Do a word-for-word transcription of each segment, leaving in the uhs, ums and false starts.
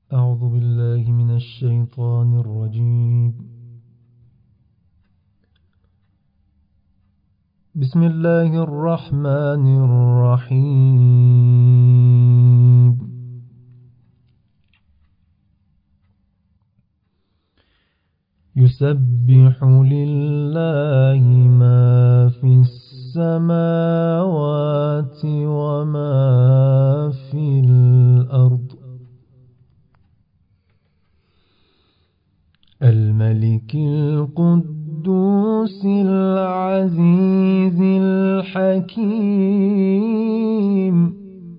أعوذ بالله من الشيطان الرجيم. بسم الله الرحمن الرحيم. يسبح لله ما في السماوات وما في الأرض، الملك القدوس العزيز الحكيم.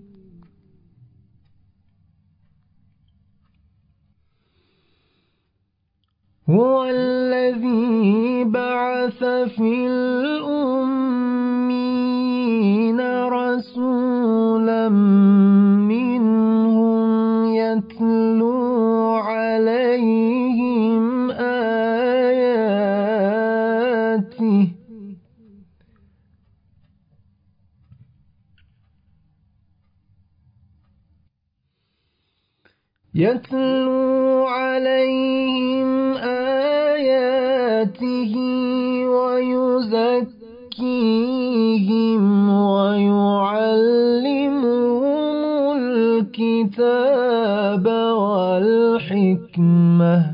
هو الذي بعث في الأمين رسولا منهم يتلو عليهم آياته يتلو عليهم آياته ويزكيهم ويعلمهم الكتاب والحكمة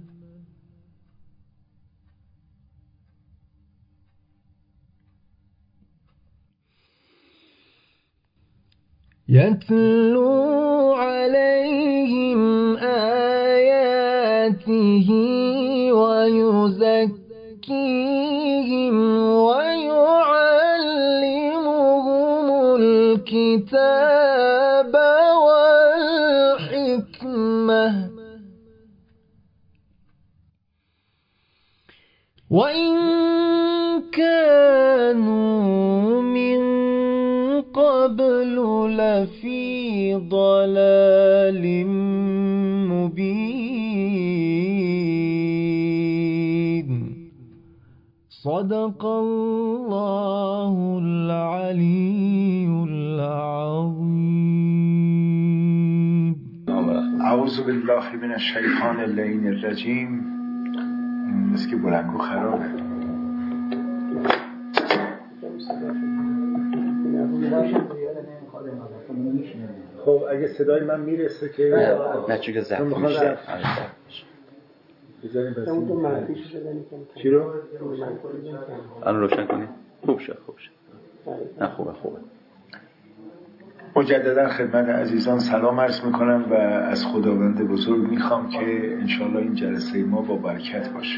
يتلو عليهم آياته ويزكيهم ويعلمهم الكتاب والحكمة وإن كانوا من قبل لفي ضلال مبين. صدق الله العلي العظيم. اعوذ بالله من الشیطان اللعین الرجیم. این مثل که بلنگو خرابه. خب اگه صدای من میرسه که نه چون که زفت میشه بذاریم بسیم چی رو؟ الان روشن کنیم. خوب شد خوب شد نه خوبه خوبه. مجددا خدمت عزیزان سلام عرض میکنم و از خداوند بزرگ میخوام که انشالله این جلسه ما با برکت باشه.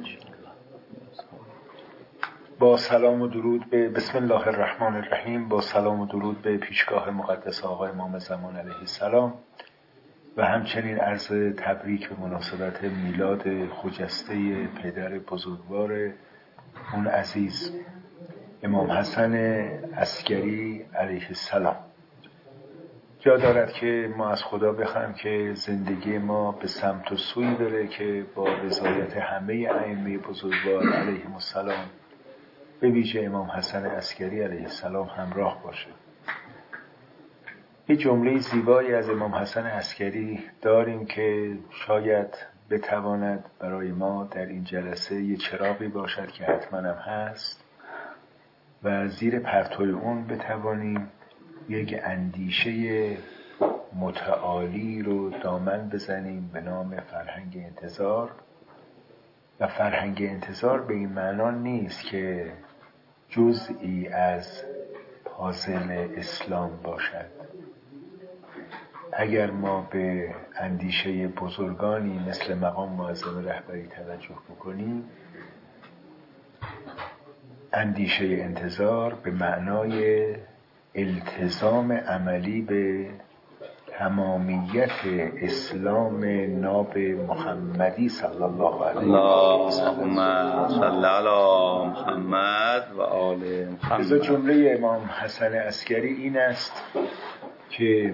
با سلام و درود به بسم الله الرحمن الرحیم، با سلام و درود به پیشگاه مقدس آقا امام زمان علیه السلام و همچنین عرض تبریک به مناسبت میلاد خجسته پدر بزرگوار اون عزیز امام حسن عسکری علیه السلام. جا دارد که ما از خدا بخوایم که زندگی ما به سمت و سوی بره که با رضایت همه ائمه بزرگوار علیهم السلام به ویژه امام حسن عسکری علیه السلام همراه باشه. یه جمله زیبایی از امام حسن عسکری داریم که شاید بتواند برای ما در این جلسه یه چراغی باشد که حتما هم هست و زیر پرتوی اون بتوانیم یک اندیشه متعالی رو دامن بزنیم به نام فرهنگ انتظار. و فرهنگ انتظار به این معنا نیست که جزئی از پازل اسلام باشد. اگر ما به اندیشه بزرگانی مثل مقام معظم رهبری توجه بکنیم، اندیشه انتظار به معنای التزام عملی به تمامیت اسلام ناب محمدی صلی الله علیه و سلم. اللهم صل علی محمد و آل محمد. جمله امام حسن عسکری این است که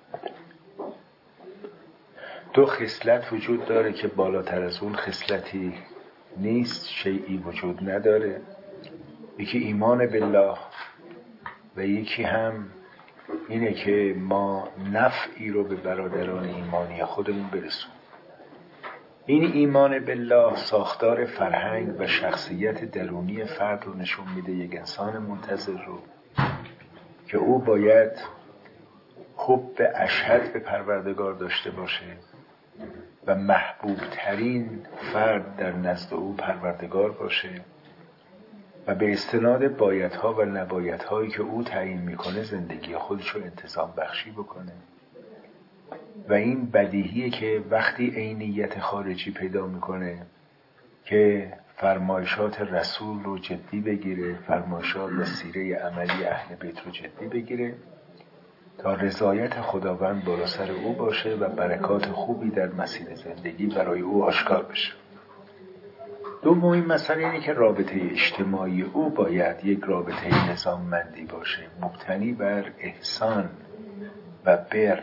دو خصلت وجود داره که بالاتر از اون خصلتی نیست، شیئی وجود نداره. یکی ایمان بالله و یکی هم اینه که ما نفعی رو به برادران ایمانی خودمون برسونیم. این ایمان بالله ساختار فرهنگ و شخصیت درونی فرد رو نشون میده، یک انسان منتظر رو که او باید حب اشهد به پروردگار داشته باشه و محبوب ترین فرد در نزد او پروردگار باشه و به استناد بایدها و نبایدهایی که او تعیین میکنه زندگی خودش رو انتظام بخشی بکنه. و این بدیهیه که وقتی عینیت خارجی پیدا میکنه که فرمایشات رسول رو جدی بگیره، فرمایشات و سیره عملی اهل بیت رو جدی بگیره تا رضایت خداوند بالا سر او باشه و برکات خوبی در مسیر زندگی برای او آشکار بشه. دومین مسئله اینه که رابطه اجتماعی او باید یک رابطه نظاممندی باشه، مبتنی بر احسان و بر.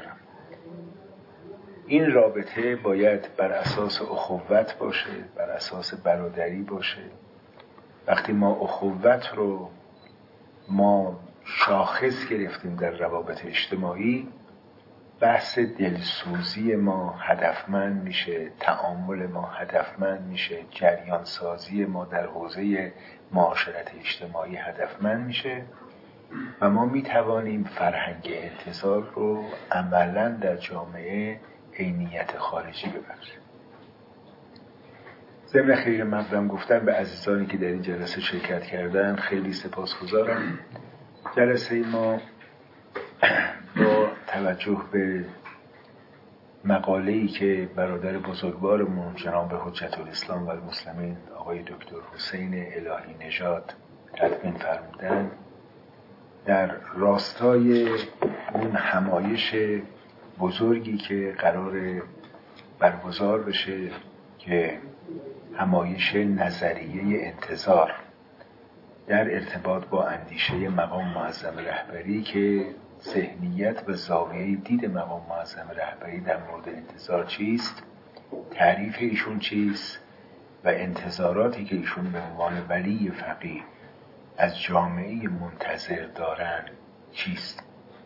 این رابطه باید بر اساس اخوت باشه، بر اساس برادری باشه. وقتی ما اخوت رو ما شاخص گرفتیم در روابط اجتماعی، بحث دلسوزی ما هدفمند میشه، تعامل ما هدفمند میشه، جریان سازی ما در حوزه معاشرت اجتماعی هدفمند میشه و ما میتوانیم فرهنگ انتظار رو عملاً در جامعه عینیت خارجی ببخشیم. ضمن خیر مقدم گفتن به عزیزانی که در این جلسه شرکت کردن خیلی سپاسگزارم. جلسه ما با توجه به مقاله‌ای که برادر بزرگوارمون جناب حجت الاسلام و المسلمین آقای دکتر حسین الهی نژاد تدوین فرمودن، در راستای اون همایش بزرگی که قرار برگزار بشه که همایش نظریه انتظار در ارتباط با اندیشه مقام معظم رهبری که ذهنیت و زاویه دید مقام معظم رهبری در مورد انتظار چیست، تعریف ایشون چیست و انتظاراتی که ایشون به عنوان ولی فقیه از جامعه منتظر دارن چیست.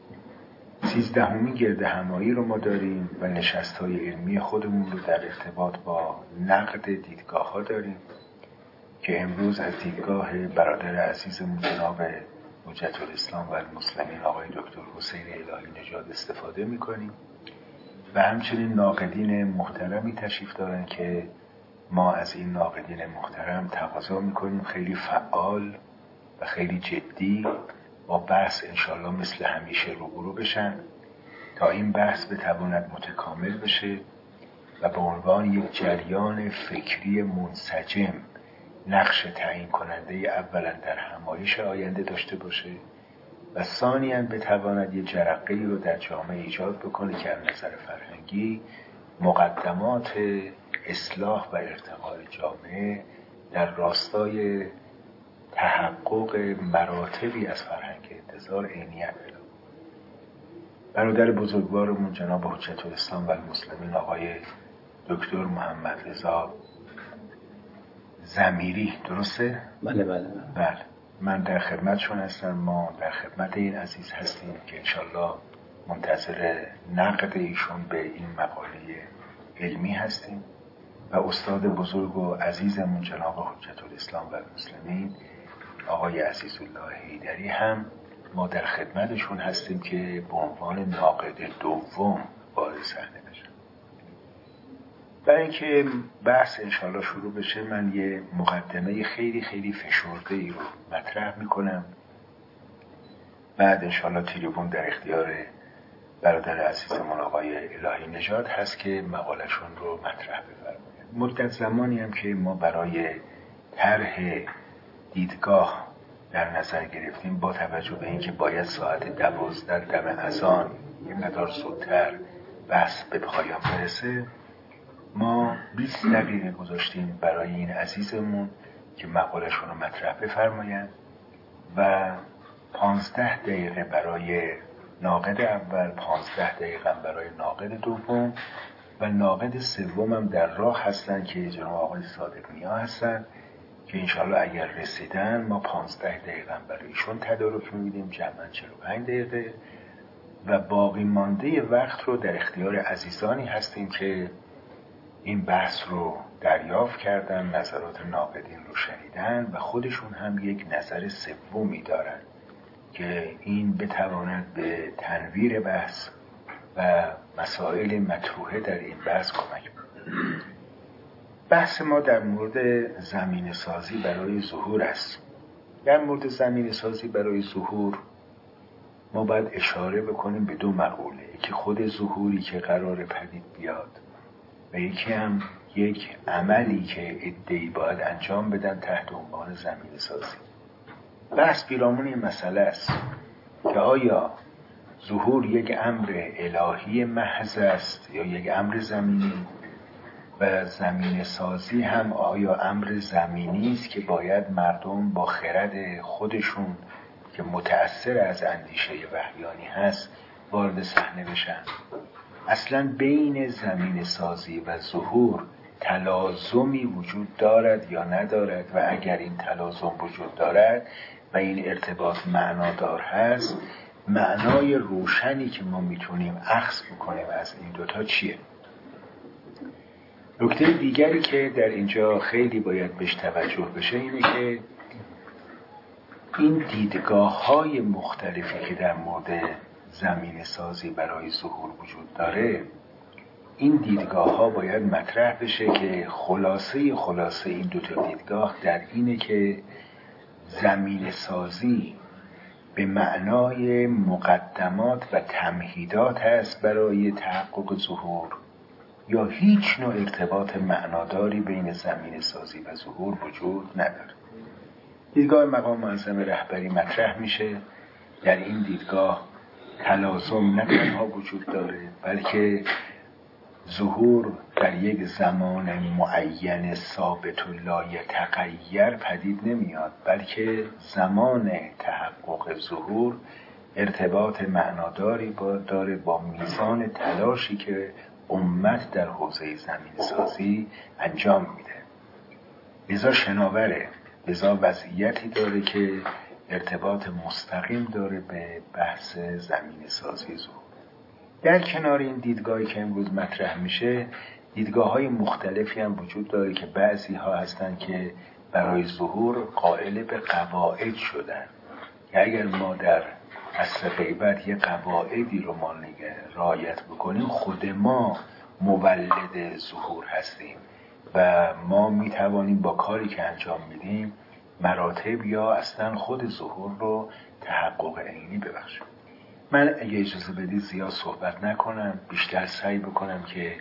سیزدهمین گرد همایی رو ما داریم و نشست‌های علمی خودمون رو در ارتباط با نقد دیدگاه ها داریم که امروز از دیدگاه برادر عزیزمون جناب حجت الاسلام و المسلمین آقای دکتر حسین الهی نژاد استفاده میکنیم و همچنین ناقدین محترمی تشریف دارن که ما از این ناقدین محترم تقاضا میکنیم خیلی فعال و خیلی جدی با بحث انشالله مثل همیشه روبرو بشن تا این بحث بتواند متکامل بشه و به عنوان یک جریان فکری منسجم نقش تعیین کننده اولا در همایش آینده داشته باشه و ثانیاً بتواند یک جرقه‌ای رو در جامعه ایجاد بکنه که از نظر فرهنگی مقدمات اصلاح و ارتقاء جامعه در راستای تحقق مراتبی از فرهنگ انتظار عینیت پیدا کنه. برادر بزرگوارمون جناب حجت الاسلام و المسلمین آقای دکتر محمد رضا ضمیری، درسته؟ بله بله بله. من در خدمتشون هستم. ما در خدمت این عزیز هستیم که انشالله منتظر نقد ایشون به این مقاله علمی هستیم و استاد بزرگ و عزیزمون جناب حجت الاسلام و المسلمین آقای عزیزالله حیدری هم ما در خدمتشون هستیم که به عنوان ناقد دوم وارد صحنه بشن. برای اینکه بحث انشالله شروع بشه من یه مقدمه خیلی خیلی فشرده ای رو مطرح میکنم، بعد انشالله تریبون در اختیار برادر عزیزمون آقای الهی نژاد هست که مقالشون رو مطرح بفرمایند. مدت زمانی هم که ما برای طرح دیدگاه در نظر گرفتیم با توجه به اینکه باید ساعت دوازده دم اذان یه مقدار زودتر بحث به پایان برسه، ما بیست دقیقه گذاشتیم برای این عزیزمون که مقالشون رو مطرح بفرمایند و پانزده دقیقه برای ناقد اول، پانزده دقیقه برای ناقد دوم و ناقد سوم هم در راه هستن که جناب آقای صادق نیا هستن که انشالله اگر رسیدن ما پانزده دقیقه برای ایشون تدارک می‌بینیم، جمعاً چهل و پنج دقیقه و باقی مانده وقت رو در اختیار عزیزانی هستیم که این بحث رو دریافت کردن، نظرات ناقدین رو شنیدن و خودشون هم یک نظر سومی دارن که این بتواند به تنویر بحث و مسائل مطروحه در این بحث کمک کنه. بحث ما در مورد زمینه سازی برای ظهور است. در مورد زمینه سازی برای ظهور ما باید اشاره بکنیم به دو مقوله، یکی خود ظهوری که قرار پدید بیاد و یکی هم یک عملی که عده‌ای باید انجام بدن تحت عنوان زمینه سازی. بحث پیرامون این مسئله است که آیا ظهور یک امر الهی محض است یا یک امر زمینی و زمینه سازی هم آیا امر زمینی است که باید مردم با خرد خودشون که متأثر از اندیشه وحیانی هست وارد صحنه بشن. اصلا بین زمینه سازی و ظهور تلازمی وجود دارد یا ندارد و اگر این تلازم وجود دارد و این ارتباط معنادار هست، معنای روشنی که ما میتونیم اخذ بکنیم از این دوتا چیه؟ نکته دیگری که در اینجا خیلی باید بهش توجه بشه اینه که این دیدگاه های مختلفی که در مورد زمینه سازی برای ظهور وجود داره، این دیدگاه ها باید مطرح بشه که خلاصه خلاصه این دوتا دیدگاه در اینه که زمینه سازی به معنای مقدمات و تمهیدات است برای تحقق ظهور یا هیچ نوع ارتباط معناداری بین زمینه سازی و ظهور وجود نداره. دیدگاه مقام معظم رهبری مطرح میشه. در این دیدگاه تلازم نه تنها وجود داره بلکه ظهور در یک زمان معین ثابت و لایتغیر پدید نمیاد، بلکه زمان تحقق ظهور ارتباط معناداری با داره با میزان تلاشی که امت در حوزه زمین سازی انجام میده. لذا شناوره، لذا وضعیتی داره که ارتباط مستقیم داره به بحث زمین سازی ظهور. در کنار این دیدگاهی که امروز مطرح میشه، دیدگاه های مختلفی هم وجود داره که بعضی ها هستن که برای ظهور قائل به قواعد شدن که اگر ما در عصر غیبت یه قواعدی رو ما رعایت بکنیم خود ما مولد ظهور هستیم و ما میتوانیم با کاری که انجام میدیم مراتب یا اصلا خود ظهور رو تحقق عینی ببخشیم. من اگه اجازه بدید زیاد صحبت نکنم، بیشتر سعی بکنم که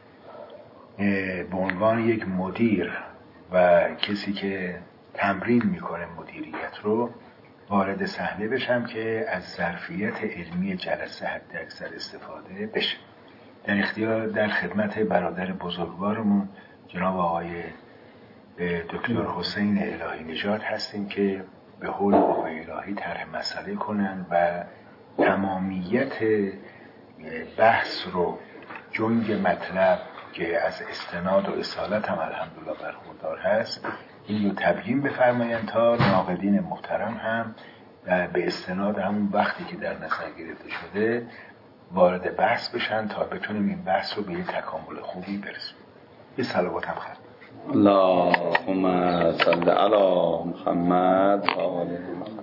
به عنوان یک مدیر و کسی که تمرین میکنه مدیریت رو وارد صحنه بشم که از ظرفیت علمی جلسه حد اکثر استفاده بشه. در اختیار در خدمت برادر بزرگوارمون جناب آقای دکتر حسین الهی نژاد هستیم که به حول قوه الهی طرح مسئله کنن و تمامیت بحث رو جنگ مطلب که از استناد و اصالت هم الحمدلله برخوردار هست این رو تبیین بفرمایند تا ناقدین محترم هم به استناد همون وقتی که در نظر گرفته شده وارد بحث بشن تا بتونیم این بحث رو به یه تکامل خوبی برسیم. یه صلوات هم خرد. اللهم صل علی محمد و آل محمد.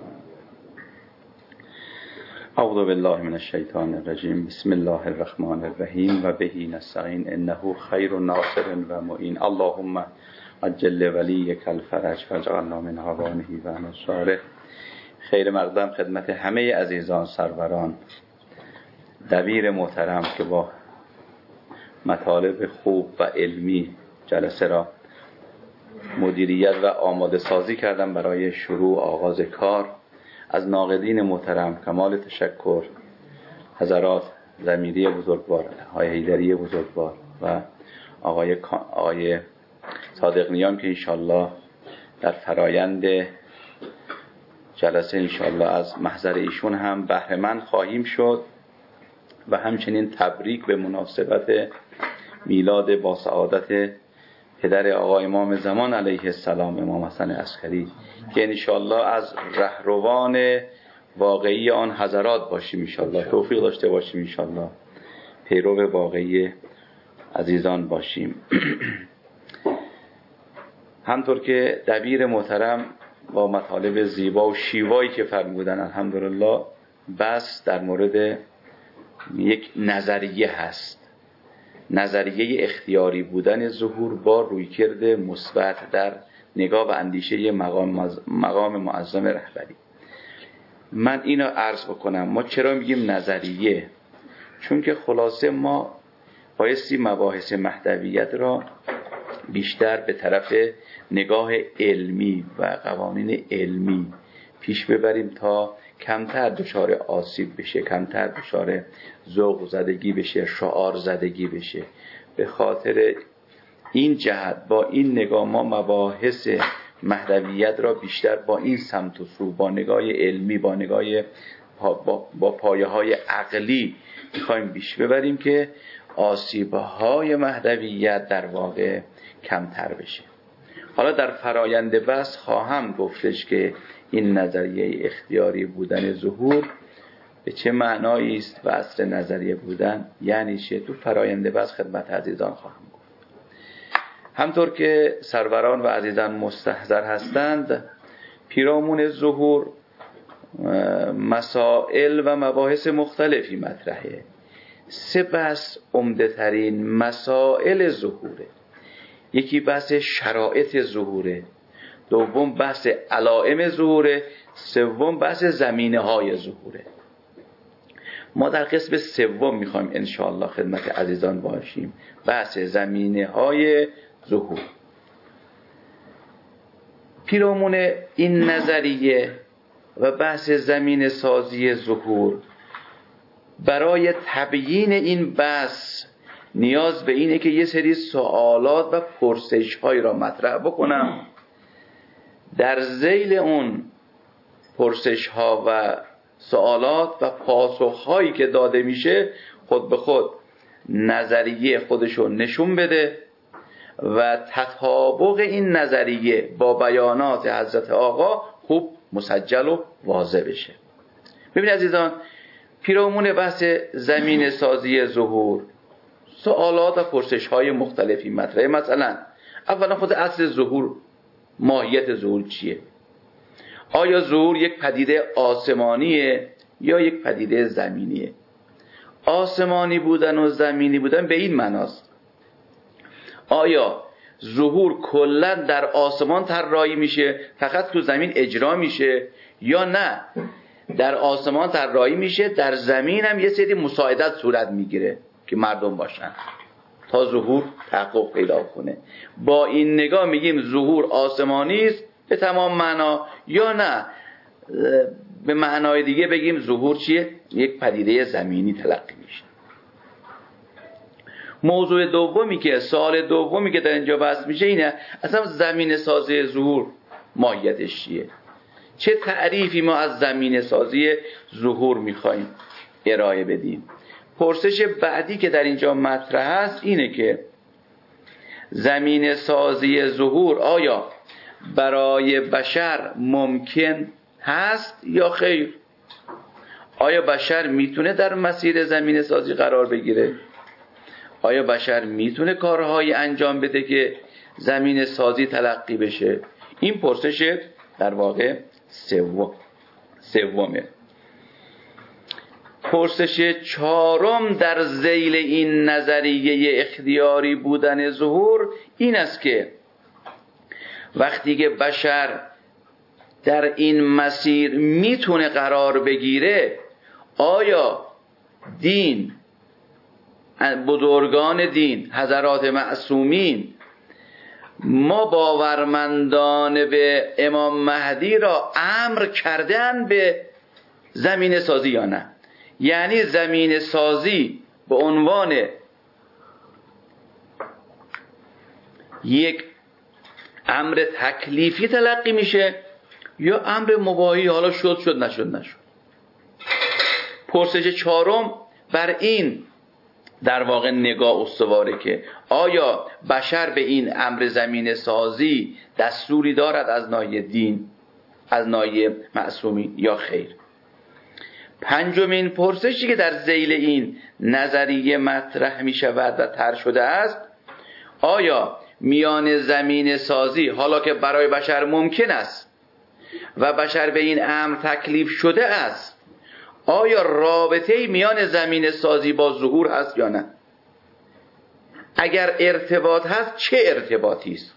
اعوذ بالله من الشیطان الرجیم. بسم الله الرحمن الرحیم و بهی نستعین انه خیر ناصر و معین. اللهم عجل ولیک الفرج واجعلنا من عوانه و انصاره. خیر مقدم خدمت همه عزیزان سروران، دبیر محترم که با مطالب خوب و علمی جلسه را مدیریت و آماده سازی کردم برای شروع آغاز کار. از ناقدین محترم کمال تشکر، حضرات ضمیری بزرگوار، آقای حیدری بزرگوار و آقای آقای صادق نیام که انشالله در فرایند جلسه انشالله از محضر ایشون هم بهره مند خواهیم شد و همچنین تبریک به مناسبت میلاد با سعادت پدر آقا امام زمان علیه السلام امام حسن عسکری که انشالله از رهروان واقعی آن حضرات باشیم انشالله، توفیق داشته باشیم انشالله، پیرو واقعی عزیزان باشیم. همطور که دبیر محترم با مطالب زیبا و شیوایی که فرمودن الحمدلله، بس در مورد یک نظریه هست، نظریه اختیاری بودن ظهور با رویکرد مثبت در نگاه و اندیشه مقام, مقام معظم رهبری. من اینو عرض بکنم، ما چرا میگیم نظریه؟ چون که خلاصه ما بایستی مباحث مهدویت را بیشتر به طرف نگاه علمی و قوانین علمی پیش ببریم تا کمتر دچار آسیب بشه، کمتر دچار ذوق زدگی بشه، شعار زدگی بشه. به خاطر این جهت با این نگاه ما مباحث مهدویت را بیشتر با این سمت و سو، با نگاه علمی، با نگاه پا با, با پایه های عقلی میخوایم پیش ببریم که آسیب‌های مهدویت در واقع کمتر بشه. حالا در فرایند بحث خواهم گفتش که این نظریه اختیاری بودن ظهور به چه معنایی است و اصل نظریه بودن یعنی چه، تو فرایند بحث خدمت عزیزان خواهم گفت. همطور که سروران و عزیزان مستحضر هستند، پیرامون ظهور مسائل و مباحث مختلفی مطرحه. سه بحث عمده ترین مسائل ظهوره. یکی بحث شرایط ظهوره، دوم بحث علائم ظهوره، سوم بحث زمینه های ظهوره. ما در قسم سوم میخوایم انشاءالله خدمت عزیزان باشیم، بحث زمینه های ظهور. پیرامون این نظریه و بحث زمینه سازی ظهور، برای تبیین این بحث نیاز به اینه که یه سری سوالات و پرسش هایی را مطرح بکنم. در ذیل اون پرسش ها و سوالات و پاسخ هایی که داده میشه خود به خود نظریه خودشو نشون بده و تطابق این نظریه با بیانات حضرت آقا خوب مسجل و واضح بشه. ببینید عزیزان، پیرامون بحث زمین سازی ظهور سوالات و پرسش های مختلفی مطرحه. مثلا اولا خود اصل ظهور، ماهیت ظهور چیه؟ آیا ظهور یک پدیده آسمانیه یا یک پدیده زمینیه؟ آسمانی بودن و زمینی بودن به این معناست: آیا ظهور کلا در آسمان طراحی میشه فقط تو زمین اجرا میشه، یا نه در آسمان طراحی میشه در زمین هم یه سری مساعدت صورت میگیره که مردم باشن تا ظهور تحقق پیدا کنه؟ با این نگاه میگیم ظهور آسمانی است به تمام معنا، یا نه به معنای دیگه بگیم ظهور چیه؟ یک پدیده زمینی تلقی میشه. موضوع دومی که سوال دومی که در اینجا بحث میشه اینه اصلا زمین سازی ظهور ماهیتش چیه؟ چه تعریفی ما از زمین سازی ظهور میخوایم ارائه بدیم؟ پرسش بعدی که در اینجا مطرح است اینه که زمین سازی ظهور آیا برای بشر ممکن هست یا خیر؟ آیا بشر میتونه در مسیر زمین سازی قرار بگیره؟ آیا بشر میتونه کارهایی انجام بده که زمین سازی تلقی بشه؟ این پرسش در واقع سوم سومه. پرسش چهارم در ذیل این نظریه اختیاری بودن ظهور این است که وقتی که بشر در این مسیر میتونه قرار بگیره، آیا دین، بزرگان دین، حضرات معصومین، ما باورمندان به امام مهدی را امر کردن به زمین سازی یا نه؟ یعنی زمین سازی به عنوان یک امر تکلیفی تلقی میشه یا امر مباحی، حالا شد شد نشد نشد؟ پرسش چهارم بر این در واقع نگاه استواره که آیا بشر به این امر زمین سازی دستوری دارد از ناحیه دین، از ناحیه معصومین یا خیر؟ پنجمین پرسشی که در ذیل این نظریه مطرح می شود و طرح شده است، آیا میان زمین سازی، حالا که برای بشر ممکن است و بشر به این امر تکلیف شده است، آیا رابطه‌ای میان زمین سازی با ظهور هست یا نه؟ اگر ارتباط هست چه ارتباطی است؟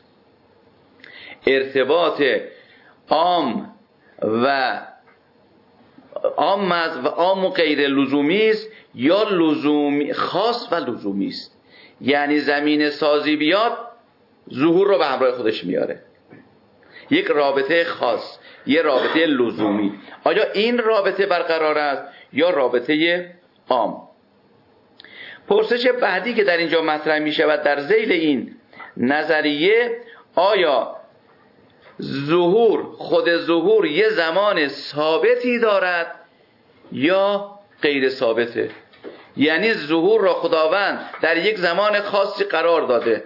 ارتباط عام و عام و عام و غیر لزومی است یا لزومی خاص و لزومی است؟ یعنی زمین سازی بیاد ظهور رو به همراه خودش میاره، یک رابطه خاص، یه رابطه لزومی. آیا این رابطه برقرار است یا رابطه عام؟ پرسش بعدی که در اینجا مطرح می شود در ذیل این نظریه، آیا ظهور، خود ظهور یه زمان ثابتی دارد یا غیر ثابته؟ یعنی ظهور را خداوند در یک زمان خاصی قرار داده،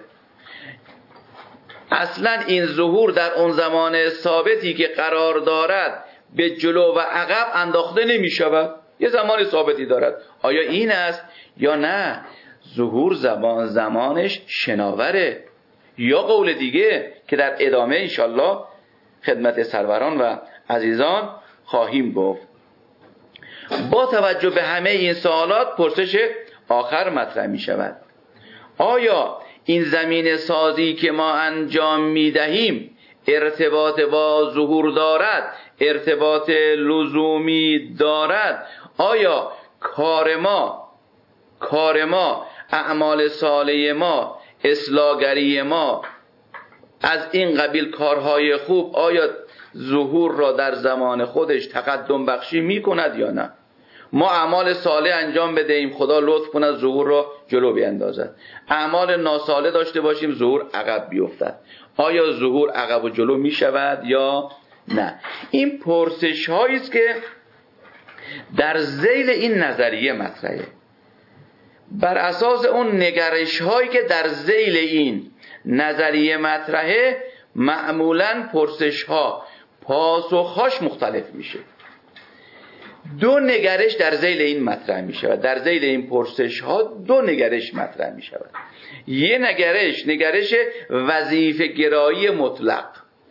اصلا این ظهور در اون زمان ثابتی که قرار دارد به جلو و عقب انداخته نمی شود، یه زمان ثابتی دارد. آیا این است یا نه ظهور زمان زمانش شناوره؟ یا قول دیگه که در ادامه انشالله خدمت سروران و عزیزان خواهیم گفت. با توجه به همه این سوالات پرسش آخر مطرح می شود، آیا این زمین سازی که ما انجام می دهیم ارتباط با ظهور دارد، ارتباط لزومی دارد؟ آیا کار ما کار ما اعمال صالح ما، اصلاحگری ما، از این قبیل کارهای خوب، آیا ظهور را در زمان خودش تقدم بخشی می کند یا نه؟ ما اعمال صالح انجام بدهیم، خدا لطف کند ظهور را جلو بیندازد. اعمال ناصالح داشته باشیم، ظهور عقب بیفتد. آیا ظهور عقب و جلو می شود یا نه؟ این پرسش هایی است که در ذیل این نظریه مطرحه. بر اساس اون نگرش هایی که در ذیل این نظریه مطرحه، معمولاً پرسش ها پاسخهاش مختلف میشه. دو نگرش در ذیل این مطرح می شود. در ذیل این پرسش ها دو نگرش مطرح می شود. یه نگرش نگرش وظیفه گرایی مطلق،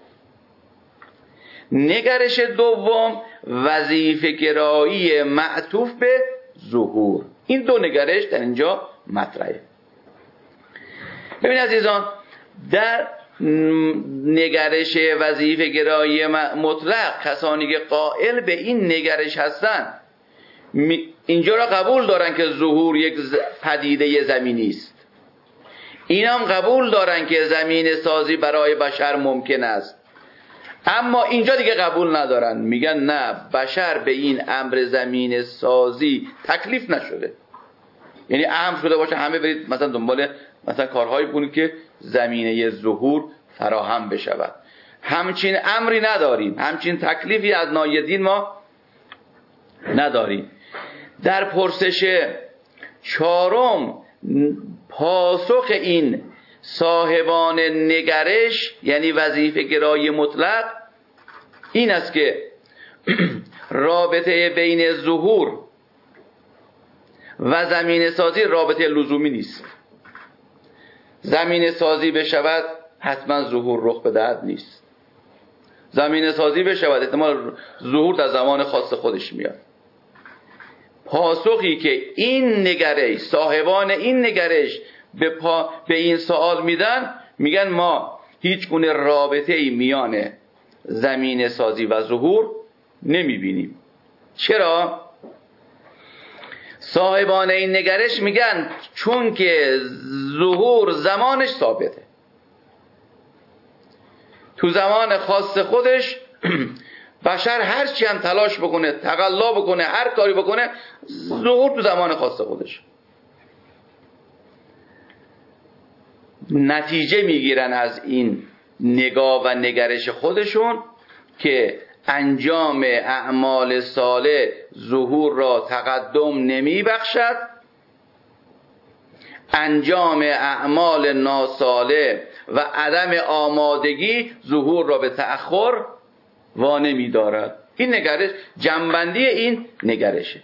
نگرش دوم وظیفه گرایی معطوف به ظهور. این دو نگرش در اینجا مطرحه. ببین عزیزان، در نگرش وظیفه گرایی مطلق کسانی که قائل به این نگرش هستند اینجا را قبول دارن که ظهور یک پدیده زمینی است. اینا هم قبول دارن که زمین سازی برای بشر ممکن است، اما اینجا دیگه قبول ندارن، میگن نه، بشر به این امر زمین سازی تکلیف نشده. یعنی امر شده باشه همه برید مثلا دنبال مثلا کارهایی بکنید که زمینه ظهور فراهم بشود. همچین امری نداریم، همچین تکلیفی از نایدین ما نداریم. در پرسش چهارم پاسخ این صاحبان نگرش یعنی وظیفه گرایی مطلق این است که رابطه بین ظهور و زمین سازی رابطه لزومی نیست. زمین سازی بشود حتما ظهور رخ بدهد نیست. زمین سازی بشود احتمال ظهور در زمان خاص خودش میاد. پاسخی که این نگرش صاحبان این نگرش به, پا به این سوال میدن، میگن ما هیچ گونه رابطه ای میان زمین سازی و ظهور نمیبینیم. چرا؟ صاحبان این نگرش میگن چون که ظهور زمانش ثابته، تو زمان خاص خودش بشر هر چی هم تلاش بکنه، تقلا بکنه، هر کاری بکنه، ظهور تو زمان خاص خودش. نتیجه میگیرن از این نگاه و نگرش خودشون که انجام اعمال صالح ظهور را تقدم نمی بخشد، انجام اعمال ناصالح و عدم آمادگی ظهور را به تأخر وانمی دارد. این نگرش جنبندی این نگرشه.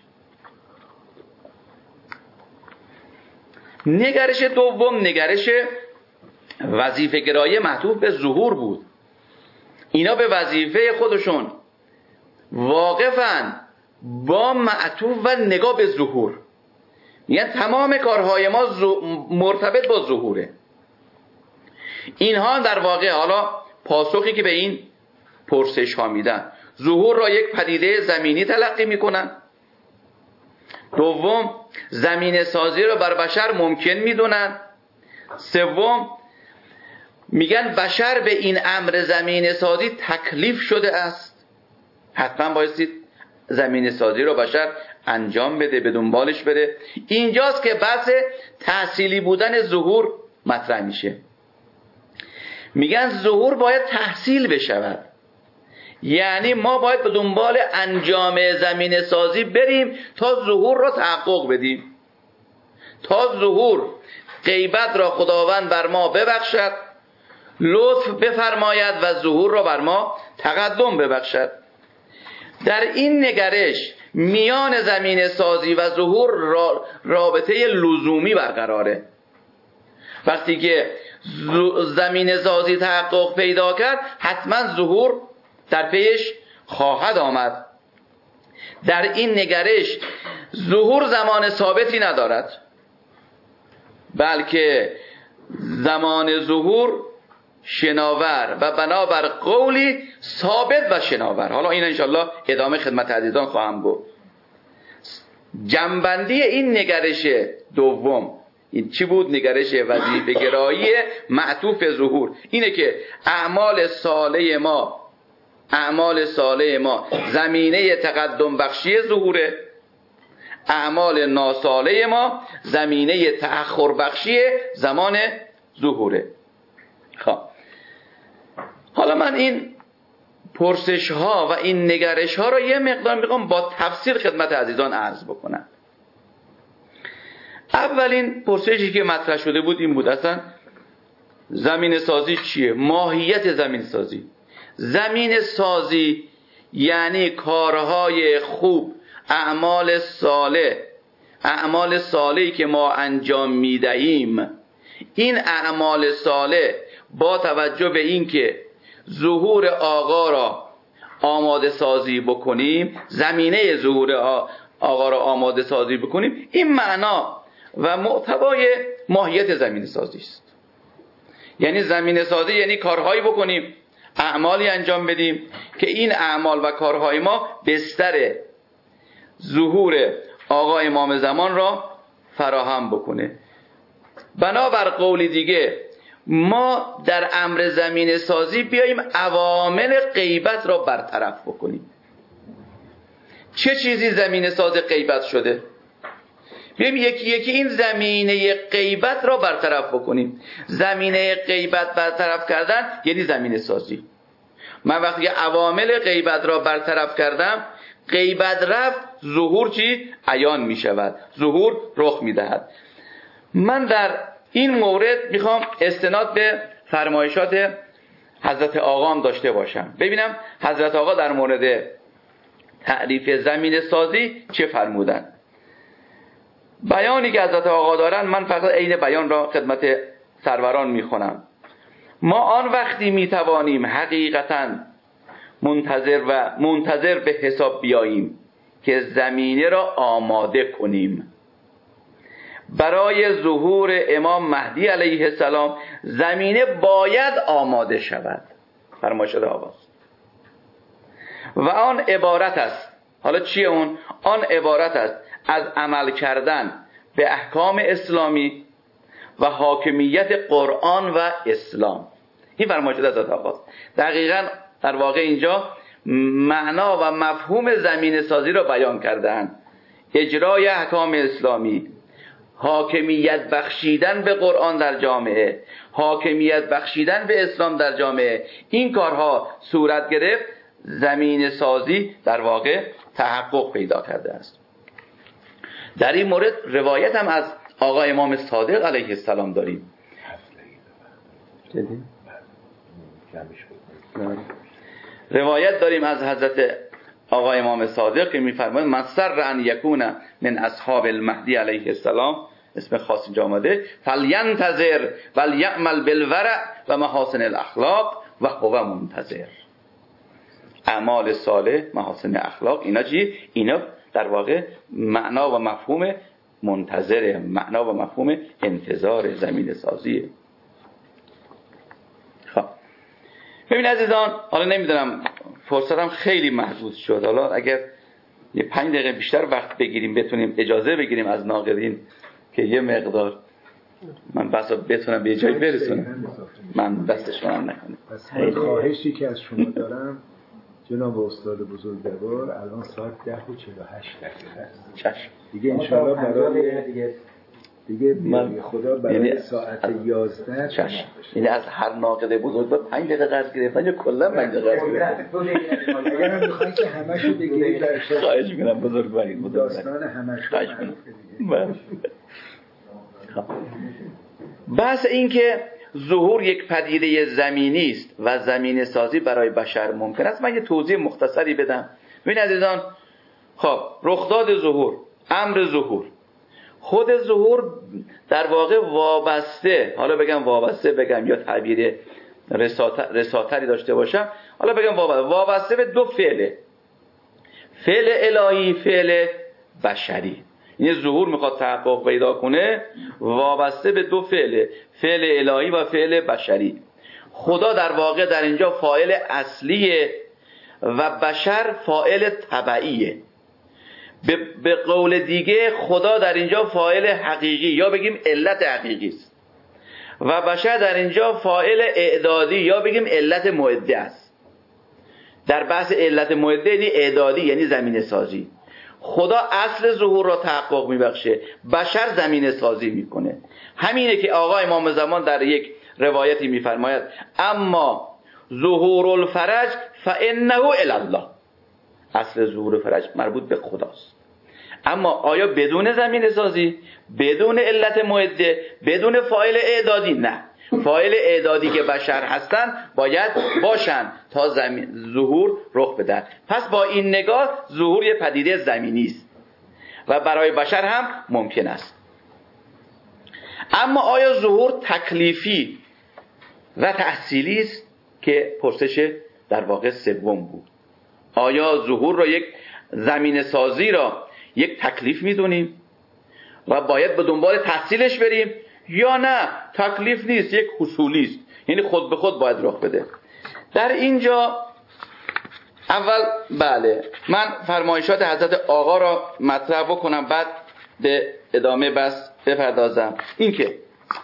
نگرش دوم نگرش وظیفه گرایی معطوف به ظهور بود. اینا به وظیفه خودشون واقفن با معطوف و نگاه به ظهور. یعنی تمام کارهای ما مرتبط با ظهوره. اینها در واقع حالا پاسخی که به این پرسش ها میدن، ظهور را یک پدیده زمینی تلقی میکنن. دوم، زمینه سازی را بر بشر ممکن میدونن. سوم، میگن بشر به این امر زمینه سازی تکلیف شده است، حتما بایستی زمینه سازی را بشر انجام بده، به دنبالش بره. اینجاست که بحث تحصیلی بودن ظهور مطرح میشه. میگن ظهور باید تحصیل بشود، یعنی ما باید به دنبال انجام زمینه سازی بریم تا ظهور را تحقق بدیم، تا ظهور غیبت را خداوند بر ما ببخشد، لطف بفرماید و ظهور را بر ما تقدم ببخشد. در این نگرش میان زمینه سازی و ظهور رابطه لزومی برقراره. وقتی که زمینه سازی تحقق پیدا کرد، حتما ظهور در پیش خواهد آمد. در این نگرش ظهور زمان ثابتی ندارد، بلکه زمان ظهور شناور و بنابر قولی ثابت و شناور. حالا این انشالله ادامه خدمت عزیزان خواهم گفت. جنبندی این نگرش دوم این چی بود؟ نگرش وظیفه گرایی معطوف ظهور اینه که اعمال صالح ما اعمال صالح ما زمینه تقدم بخشی ظهوره، اعمال ناصالح ما زمینه تأخر بخشی زمان ظهوره. خب حالا من این پرسش ها و این نگرش ها را یه مقدار میخوام با تفسیر خدمت عزیزان عرض بکنم. اولین پرسشی که مطرح شده بود این بود اصلا زمینه سازی چیه؟ ماهیت زمینه سازی. زمینه سازی یعنی کارهای خوب، اعمال صالح، اعمال صالحی که ما انجام میدهیم. این اعمال صالح با توجه به این که ظهور آقا را آماده سازی بکنیم، زمینه ظهور آقا را آماده سازی بکنیم، این معنا و محتوای ماهیت زمینه سازی است. یعنی زمینه سازی یعنی کارهایی بکنیم، اعمالی انجام بدیم که این اعمال و کارهای ما بستر ظهور آقا امام زمان را فراهم بکنه. بنابر قول دیگه ما در امر زمینه سازی بیاییم عوامل غیبت را برطرف بکنیم. چه چیزی زمینه ساز غیبت شده؟ بیاییم یکی یکی این زمینه غیبت را برطرف بکنیم. زمینه غیبت برطرف کردن یعنی زمینه سازی. من وقتی عوامل غیبت را برطرف کردم، غیبت رفت، ظهور چی؟ عیان می شود، ظهور رخ می دهد. من در این مورد میخوام استناد به فرمایشات حضرت آقا هم داشته باشم، ببینم حضرت آقا در مورد تعریف زمینه سازی چه فرمودن. بیانی که حضرت آقا دارن من فقط عین بیان را خدمت سروران میخونم. ما آن وقتی میتوانیم حقیقتا منتظر و منتظر به حساب بیاییم که زمینه را آماده کنیم برای ظهور امام مهدی علیه السلام. زمینه باید آماده شود، فرمایشات آقاست. و آن عبارت است، حالا چیه اون؟ آن عبارت است از عمل کردن به احکام اسلامی و حاکمیت قرآن و اسلام. این فرمایشات حضرت آقاست. دقیقاً در واقع اینجا معنا و مفهوم زمینه سازی را بیان کردن. اجرای احکام اسلامی، حاکمیت بخشیدن به قرآن در جامعه، حاکمیت بخشیدن به اسلام در جامعه، این کارها صورت گرفت، زمینه سازی در واقع تحقق پیدا کرده است. در این مورد روایت هم از آقا امام صادق علیه السلام داریم. روایت داریم از حضرت آقا امام صادق که میفرمایند من سر ان یکون من اصحاب المهدی علیه السلام، اسم خاص اینجا آمده، فلینتظر ولیعمل بالورع و محاسن الاخلاق و هو منتظر. اعمال صالح، محاسن اخلاق، اینا چی؟ اینا در واقع معنا و مفهوم منتظره، معنا و مفهوم انتظار زمین سازیه. خب ببین عزیزان، حالا نمیدونم فرصتم خیلی محدود شد، حالا اگر یه پنج دقیقه بیشتر وقت بگیریم، بتونیم اجازه بگیریم از ناقدین که یه مقدار من بسا بتونم به جایی برسونم، من دستش منم نکنم. پس من خواهشی که از شما دارم جناب استاد بزرگوار، الان ساعت ده و چهل و هشت دقیقه است. چشم. دیگه انشاءالله برای دیگه دیگه بیاری خدا برای یعنی ساعت یازده چشم. یعنی از هر ناقد بزرگوار پنج دقیقه قرض گرفتن یا کلا پنج دقیقه قرض گرفتن؟ اگر هم بخواید که همشو بگیرید در شب خواهش می‌کنم بزرگواری داستان همشو بله. بحث این که ظهور یک پدیده زمینی است و زمین سازی برای بشر ممکن است، من یه توضیح مختصری بدم. ببین عزیزان، خب رخداد ظهور، امر ظهور، خود ظهور در واقع وابسته، حالا بگم وابسته بگم یا تعبیر رساتری داشته باشم، حالا بگم وابسته, وابسته به دو فعله، فعل الهی، فعل بشری. این ظهور میخواد تحقق پیدا کنه وابسته به دو فعله، فعل الهی و فعل بشری. خدا در واقع در اینجا فاعل اصلیه و بشر فاعل تبعیه. به قول دیگه خدا در اینجا فاعل حقیقی یا بگیم علت حقیقی است و بشر در اینجا فاعل اعدادی یا بگیم علت معده است. در بحث علت معده یعنی اعدادی، یعنی زمینه سازی. خدا اصل ظهور را تحقق میبخشه، بشر زمینه سازی میکنه. همینه که آقا امام زمان در یک روایتی میفرماید اما ظهور الفرج فانه الی الله، اصل ظهور فرج مربوط به خداست. اما آیا بدون زمینه سازی، بدون علت معده، بدون فاعل اعدادی؟ نه، فاعل اعدادی که بشر هستن باید باشن تا زمین ظهور رخ بده. پس با این نگاه ظهور یه پدیده زمینی است و برای بشر هم ممکن است. اما آیا ظهور تکلیفی و تحصیلی است که پرسش در واقع سوم بود؟ آیا ظهور را یک زمینه سازی را یک تکلیف میدونیم و باید به دنبال تحصیلش بریم، یا نه تکلیف نیست، یک حصولی است، یعنی خود به خود باید رخ بده؟ در اینجا اول بله من فرمایشات حضرت آقا را مطرح بکنم، بعد به ادامه بس بپردازم. این که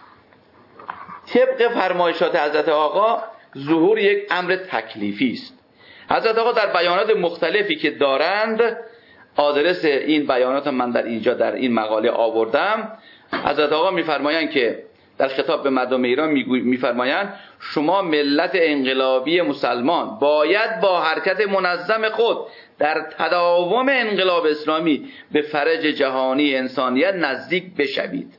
طبق فرمایشات حضرت آقا ظهور یک امر تکلیفی است. حضرت آقا در بیانات مختلفی که دارند، آدرس این بیانات من در اینجا در این مقاله آوردم. حضرت آقا میفرمایند که در خطاب به مردم ایران میفرمایند شما ملت انقلابی مسلمان باید با حرکت منظم خود در تداوم انقلاب اسلامی به فرج جهانی انسانیت نزدیک بشوید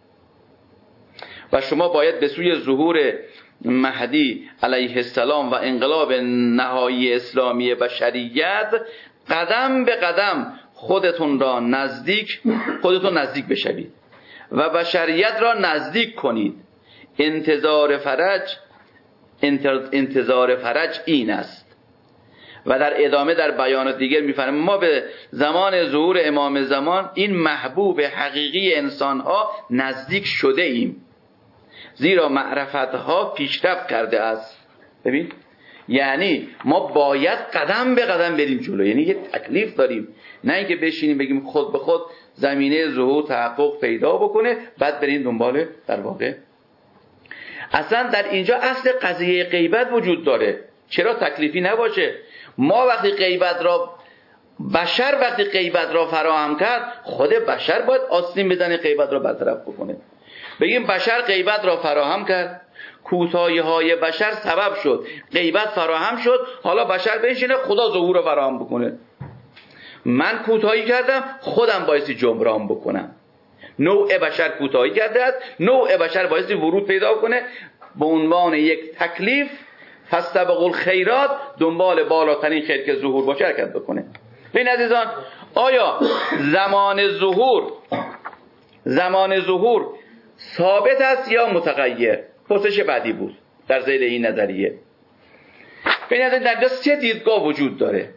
و شما باید به سوی ظهور مهدی علیه السلام و انقلاب نهایی اسلامی بشریت قدم به قدم خودتون را نزدیک خودتون نزدیک بشوید و بشریت را نزدیک کنید. انتظار فرج انتظار فرج این است. و در ادامه در بیانات دیگر میفرمایند ما به زمان ظهور امام زمان این محبوب حقیقی انسانها نزدیک شده ایم، زیرا معرفتها پیشرفت کرده است. ببین، یعنی ما باید قدم به قدم بریم جلو، یعنی یه تکلیف داریم، نه اینکه بشینیم بگیم خود به خود زمینه ظهور تحقق پیدا بکنه بعد بریم دنبال. در واقع اصلا در اینجا اصل قضیه غیبت وجود داره. چرا تکلیفی نباشه؟ ما وقتی غیبت را بشر وقتی غیبت را فراهم کرد، خود بشر باید آستین بزنه غیبت را برطرف بکنه. بگیم بشر غیبت را فراهم کرد، کوتاهی های بشر سبب شد غیبت فراهم شد، حالا بشر بشینه خدا ظهور را فراهم بکنه. من کوتاهی کردم، خودم بایستی جبران بکنم. نوع بشر کوتاهی کرده است، نوع بشر بایستی ورود پیدا کنه به عنوان یک تکلیف فاستبقوا الخیرات، دنبال بالاترین خیر که ظهور باشه حرکت بکنه. ببین عزیزان، آیا زمان ظهور زمان ظهور ثابت است یا متغیر؟ پرسش بعدی بود در ذیل این نظریه. ببین عزیزان، در اینجا سه دیدگاه وجود داره،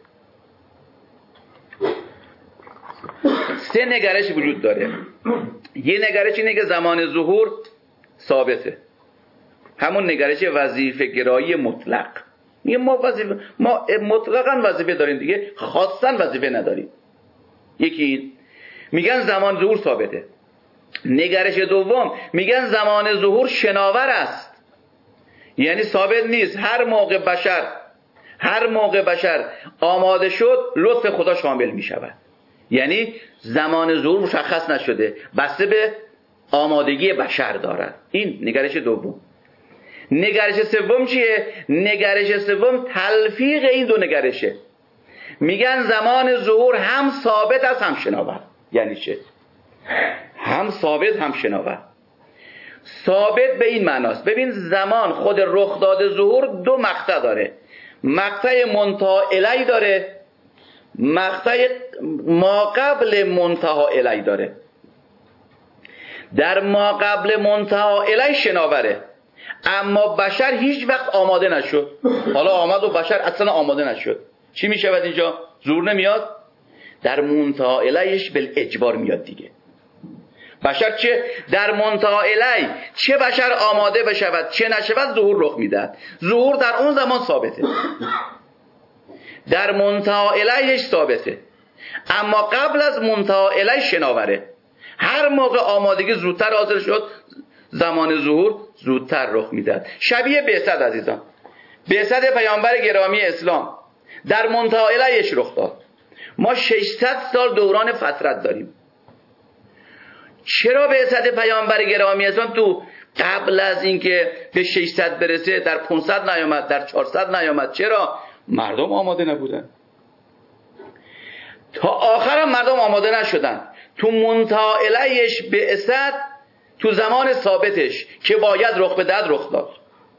سه نگرش وجود داره. یه نگرش اینه که زمان ظهور ثابته، همون نگرش وظیفه گرایی مطلق. میگه ما وظیفه ما مطلقاً وظیفه داریم دیگه، خاصاً وظیفه نداریم. یکی این میگن زمان ظهور ثابته. نگرش دوم میگن زمان ظهور شناور است، یعنی ثابت نیست. هر موقع بشر هر موقع بشر آماده شد لطف خدا شامل میشود، یعنی زمان ظهور مشخص نشده، بسته به آمادگی بشر دارد. این نگرش دوم. نگرش سوم چیه؟ نگرش سوم تلفیق این دو نگرشه. میگن زمان ظهور هم ثابت است هم شناور. یعنی چه؟ هم ثابت هم شناور. ثابت به این معناست، ببین زمان خود رخ داده ظهور دو مقطع داره، مقطع منتهی الی داره، مقطع ما قبل منتهی الی داره. در ما قبل منتهی الی شناوره، اما بشر هیچ وقت آماده نشد. حالا آمد و بشر اصلا آماده نشد، چی می شود اینجا؟ ظهور نمیاد. در منتهی الیش بالاجبار میاد دیگه. بشر چه در منتهی الی چه بشر آماده بشود چه نشود ظهور رخ میدهد. ظهور در اون زمان ثابته، در منتهی الیش ثابته، اما قبل از منتهی الی شناوره. هر موقع آمادگی زودتر حاضر شد زمان ظهور زودتر رخ میدهد. شبیه بعثت عزیزان، بعثت پیامبر گرامی اسلام در منتهی الیش رخ داد. ما ششصد سال دوران فترت داریم. چرا بعثت پیامبر گرامی اسلام تو قبل از اینکه به ششصد برسه در پانصد نیامد، در چهارصد نیامد؟ چرا؟ مردم آماده نبودن. تا آخر هم مردم آماده نشدن. تو منتهی الیش بعثت تو زمان ثابتش که باید رخ بدهد رخ داد.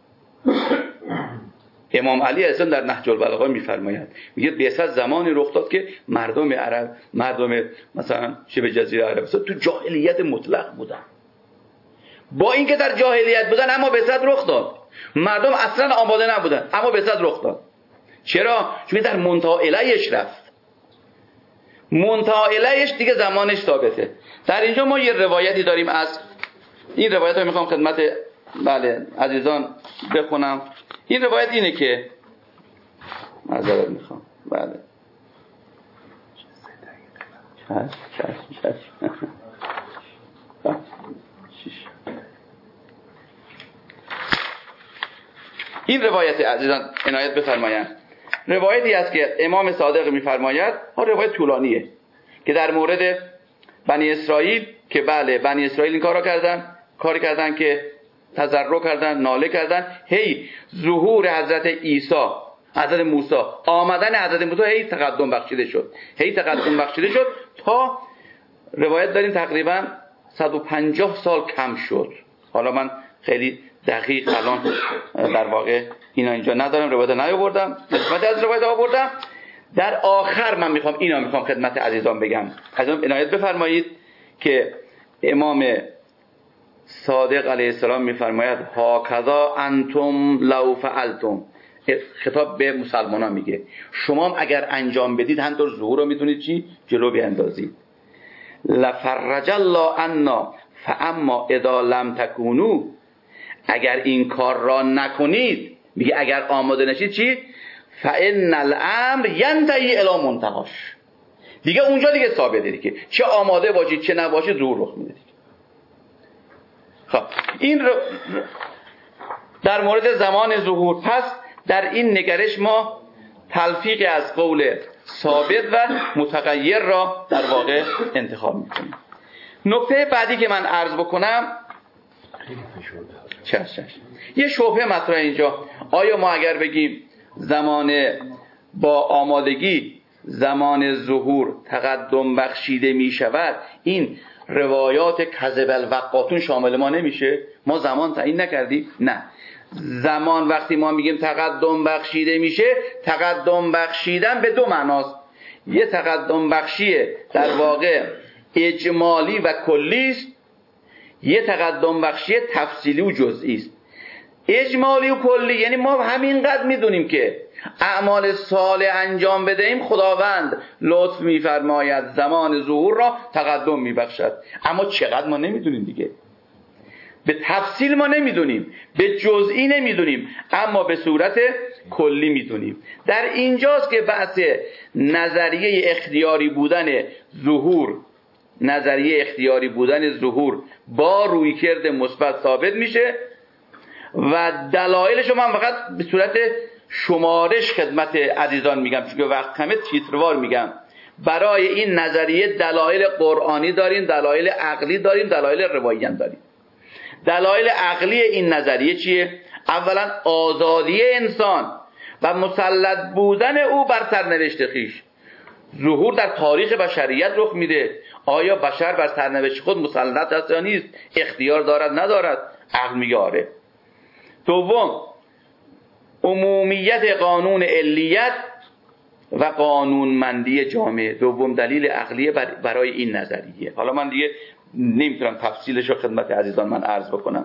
امام علی اصلا در نهج البلاغه میفرماید، میگه بعثت زمانی رخ داد که مردم عرب، مردم مثلا شبه جزیره عربستان تو جاهلیت مطلق بودن. با اینکه در جاهلیت بودن اما بعثت رخ داد. مردم اصلا آماده نبودن اما بعثت رخ داد. چرا؟ چون در منتهی الیش رفت. منتهی الیش دیگه زمانش ثابته. در اینجا ما یه روایتی داریم، از این روایت رو میخوام خدمت بله عزیزان بخونم. این روایت اینه که معذرت میخوام بله چشم چشم چشم این روایت عزیزان عنایت بفرمایند. روایتی است که امام صادق میفرماید، ها روایت طولانیه، که در مورد بنی اسرائیل که بله بنی اسرائیل این کارا کردن، کاری کردن که تضرع کردن، ناله کردن، هی ظهور حضرت عیسی، حضرت موسی، آمدن حضرت موسی هی تقدم بخشیده شد، هی تقدم بخشیده شد تا روایت داریم تقریبا صد و پنجاه سال کم شد. حالا من خیلی دقیق الان در واقع اینا اینجا ندارم، روایت نیاوردم، قسمت از روایت آوردم. در آخر من میخوام اینا میخوام خدمت عزیزان بگم. عزیزان عنایت بفرمایید که امام صادق علیه السلام میفرماید هاکذا انتم لو فعلتم، خطاب به مسلمانان میگه شما هم اگر انجام بدید همطور ظهور رو میتونید چی جلو بیاندازید. لفرج الله عنا فاما اذا لم تکونوا، اگر این کار را نکنید، میگه اگر آماده نشید چی؟ فان الامر ینتهی الی منتهاش، دیگه اونجا دیگه ثابته دیگه، چه آماده باشید چه نباشید ظهور رخ میده. خب این رو در مورد زمان ظهور. پس در این نگرش ما تلفیق از قول ثابت و متغیر را در واقع انتخاب میکنیم. نکته بعدی که من عرض بکنم چش چش یه شبهه مطرح اینجا، آیا ما اگر بگیم زمان با آمادگی زمان ظهور تقدم بخشیده می شود، این روایات کذب الوقاتون شامل ما نمیشه؟ ما زمان تعیین نکردیم؟ نه، زمان وقتی ما میگیم تقدم بخشیده میشه، تقدم بخشیدن به دو معناست. یه تقدم بخشیه در واقع اجمالی و کلی است، یه تقدم بخشی تفصیلی و جزئی است. اجمالی و کلی یعنی ما همینقدر میدونیم که اعمال صالح انجام بدهیم خداوند لطف میفرماید زمان ظهور را تقدم میبخشد، اما چقدر ما نمیدونیم دیگه. به تفصیل ما نمیدونیم، به جزئی نمیدونیم، اما به صورت کلی میدونیم. در اینجاست که بحث نظریه اختیاری بودن ظهور نظریه اختیاری بودن ظهور با رویکرد مثبت ثابت میشه و دلایلش رو من فقط به صورت شمارش خدمت عزیزان میگم، چون وقت کمه تیتروار میگم. برای این نظریه دلایل قرآنی داریم، دلایل عقلی داریم، دلایل روایی هم داریم. دلایل عقلی این نظریه چیه؟ اولا آزادی انسان و مسلط بودن او بر سرنوشت خویش. ظهور در تاریخ بشریت رخ میده. آیا بشر بر سرنوشت خود مسلط است یا نیست؟ اختیار دارد ندارد؟ عقل میگه آره. دوم، عمومیت قانون علیت و قانونمندی جامعه. دوم دلیل عقلی برای این نظریه. حالا من دیگه نمیتونم تفصیلش رو خدمت عزیزان من عرض بکنم.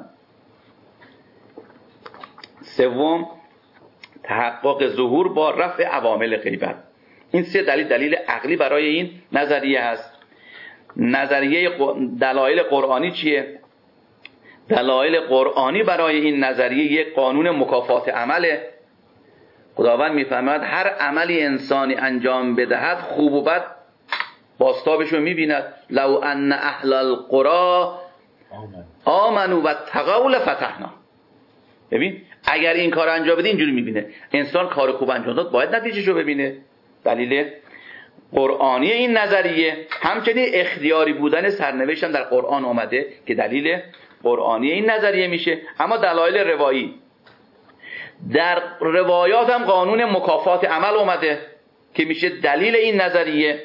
سوم، تحقق ظهور با رفع عوامل غیبت. این سه دلیل دلیل عقلی برای این نظریه هست. نظریه دلایل قرآنی چیه؟ دلایل قرآنی برای این نظریه یک قانون مکافات عمله. خداوند میفهمد هر عملی انسانی انجام بدهد خوب و بد باستابش رو میبیند. لو ان اهل القرى آمنوا و تقوا لفتحنا. ببین اگر این کار انجام بده اینجوری میبینه. انسان کار خوب انجام داد باید نتیجهشو ببینه. دلیل قرآنی این نظریه. همچنین اختیاری بودن سرنوشت هم در قرآن آمده که دلیل قرآنی این نظریه میشه. اما دلایل روایی، در روایات هم قانون مکافات عمل اومده که میشه دلیل این نظریه.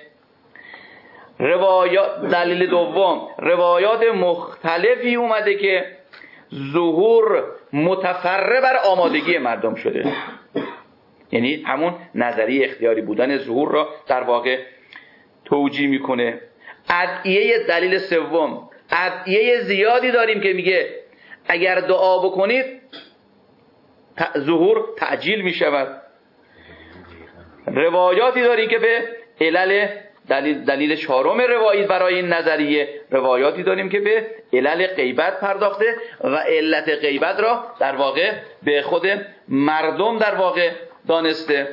روایات دلیل دوم، روایات مختلفی اومده که ظهور متفرع بر آمادگی مردم شده، یعنی همون نظریه اختیاری بودن ظهور را در واقع توجیه میکنه. ادعیه دلیل سوم، ادعیه زیادی داریم که میگه اگر دعا بکنید ظهور تعجیل میشود. روایاتی داریم که به علل دلیل دلیل چهارم روایی برای این نظریه، روایاتی داریم که به علل غیبت پرداخته و علت غیبت را در واقع به خود مردم در واقع دانسته.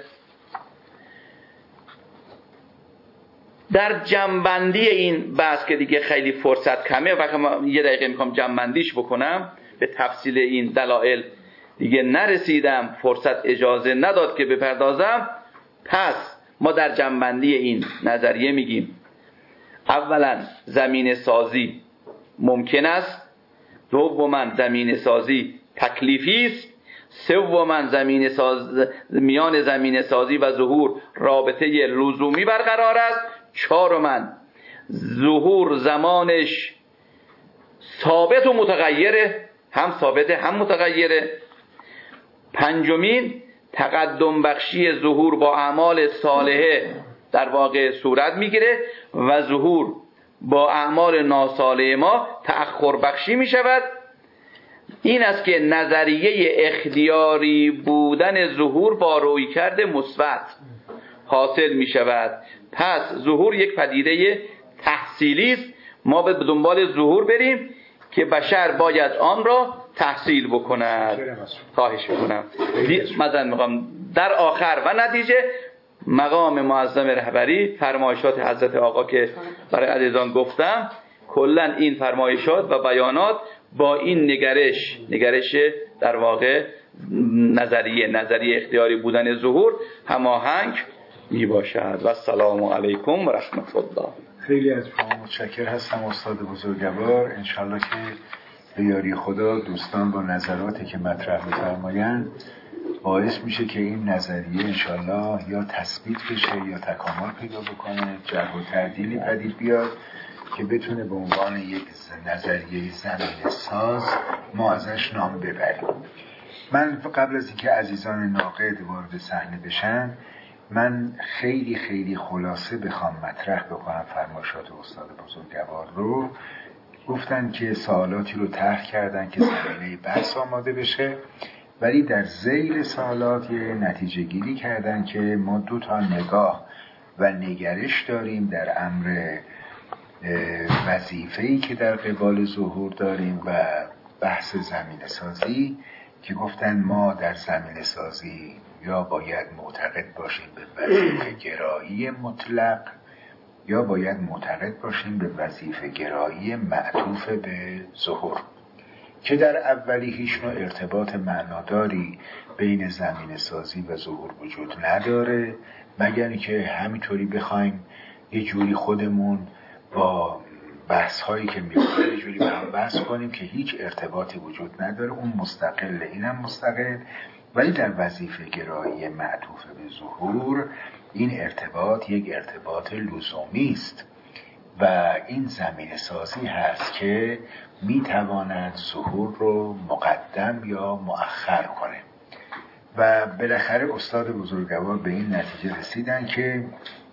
در جمع‌بندی این بحث که دیگه خیلی فرصت کمه و من یه دقیقه میخوام جمع‌بندیش بکنم، به تفصیل این دلایل دیگه نرسیدم، فرصت اجازه نداد که بپردازم. پس ما در جمع‌بندی این نظریه میگیم اولا زمینه سازی ممکن است، دوما زمینه سازی تکلیفی است، سوما زمینه ساز میان زمینه سازی و ظهور رابطه لزومی برقرار است، چهارما ظهور زمانش ثابت و متغیره، هم ثابته هم متغیره، پنجمین تقدم بخشی ظهور با اعمال صالحه در واقع صورت میگیره و ظهور با اعمال ناصالح ما تأخر بخشی میشود. این است که نظریه اختیاری بودن ظهور با رویکرد مثبت حاصل میشود. پس ظهور یک پدیده تحصیلی است، ما به دنبال ظهور بریم که بشر باید آن را تحصیل بکند. خواهش میکنم مدن میخوام در آخر و نتیجه مقام معظم رهبری فرمایشات حضرت آقا که برای عزیزان گفتم، کلا این فرمایشات و بیانات با این نگرش نگرش در واقع نظریه نظریه اختیاری بودن ظهور هماهنگ می باشد. و السلام علیکم و رحمت الله. خیلی از شما متشکر هستم استاد بزرگوار. انشالله که به یاری خدا دوستان با نظراتی که مطرح بفرمایند باعث میشه که این نظریه انشالله یا تثبیت بشه یا تکامل پیدا بکنه، جرح و تعدیلی پدید بیاد که بتونه به عنوان یک نظریه زمینه ساز ما ازش نام ببریم. من قبل از اینکه عزیزان ناقد وارد صحنه بشن، من خیلی خیلی خلاصه بخوام مطرح بکنم فرمایشات استاد بزرگوار رو. گفتن که سوالاتی رو طرح کردن که زمینه بحث آماده بشه، ولی در ذیل سوالات یه نتیجه گیری کردن که ما دو تا نگاه و نگرش داریم در امر وظیفه‌ای که در قبال ظهور داریم و بحث زمینه سازی، که گفتن ما در زمینه سازی یا باید معتقد باشیم به وظیفه گرایی مطلق یا باید معتقد باشیم به وظیفه گرایی معطوف به ظهور، که در اولی هیچ نوع ارتباط معناداری بین زمینه سازی و ظهور وجود نداره، مگر که همینطوری بخوایم یه جوری خودمون با بحث هایی که می‌کنیم یه جوری با هم بحث کنیم که هیچ ارتباطی وجود نداره، اون مستقله اینم مستقل. ولی در وظیفه گرایی معطوف به ظهور این ارتباط یک ارتباط لزومی است و این زمینه سازی هست که میتواند ظهور رو مقدم یا مؤخر کنه. و بالاخره استاد بزرگوار به این نتیجه رسیدن که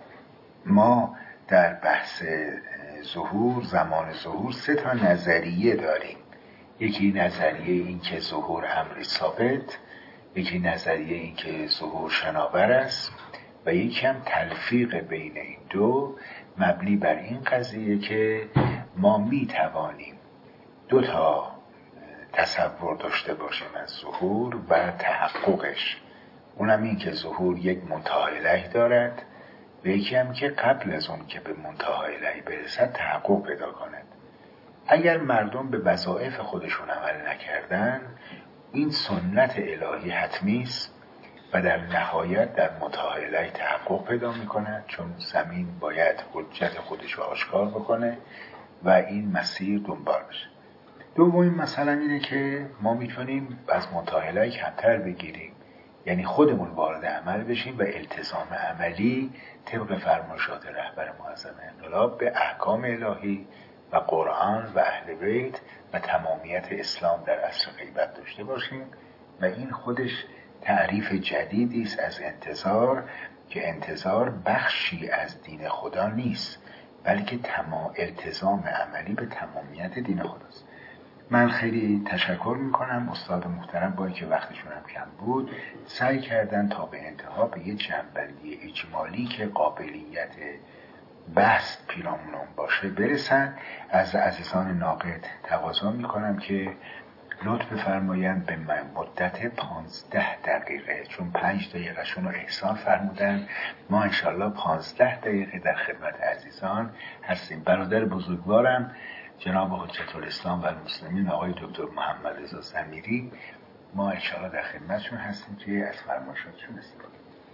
ما در بحث ظهور، زمان ظهور، سه تا نظریه داریم. یکی نظریه این که ظهور امری ثابت، یکی نظریه این که ظهور شناور است و یکی هم تلفیق بین این دو مبنی بر این قضیه که ما می توانیم دو تا تصور داشته باشیم از ظهور و تحققش. اونم این که ظهور یک منتهای الیه دارد و یکی هم که قبل از اون که به منتهای الیه برسد تحقق پیدا کند. اگر مردم به وظایف خودشون عمل نکردن، این سنت الهی حتمی است و در نهایت در منتهای الیه تحقق پیدا می‌کند، چون زمین باید حجت خودش رو آشکار بکنه و این مسیر دنبال بشه. دومین مثلا اینه که ما میتونیم از منتهای الیه کمتر بگیریم، یعنی خودمون وارد عمل بشیم و التزام عملی طبق فرمایشات رهبر معظم انقلاب به احکام الهی و قرآن و اهل بیت و تمامیت اسلام در عصر غیبت داشته باشیم. و این خودش تعریف جدیدی است از انتظار، که انتظار بخشی از دین خدا نیست، بلکه تمام التزام عملی به تمامیت دین خداست. من خیلی تشکر میکنم استاد محترم، با اینکه وقتشون هم کم بود سعی کردن تا به انتها به یه جنبندی اجمالی که قابلیت بحث پیرامون باشه برسن. از عزیزان ناقد تقاضا میکنم که لطف بفرمایند به مدت پانزده دقیقه، چون پنج دقیقه شون رو احسان فرمودن، ما انشالله پانزده دقیقه در خدمت عزیزان هستیم. برادر بزرگوارم جناب حجت الاسلام و المسلمین آقای دکتر محمد رضا ضمیری، ما انشالله در خدمتشون هستیم که از فرمایشاتشون استفاده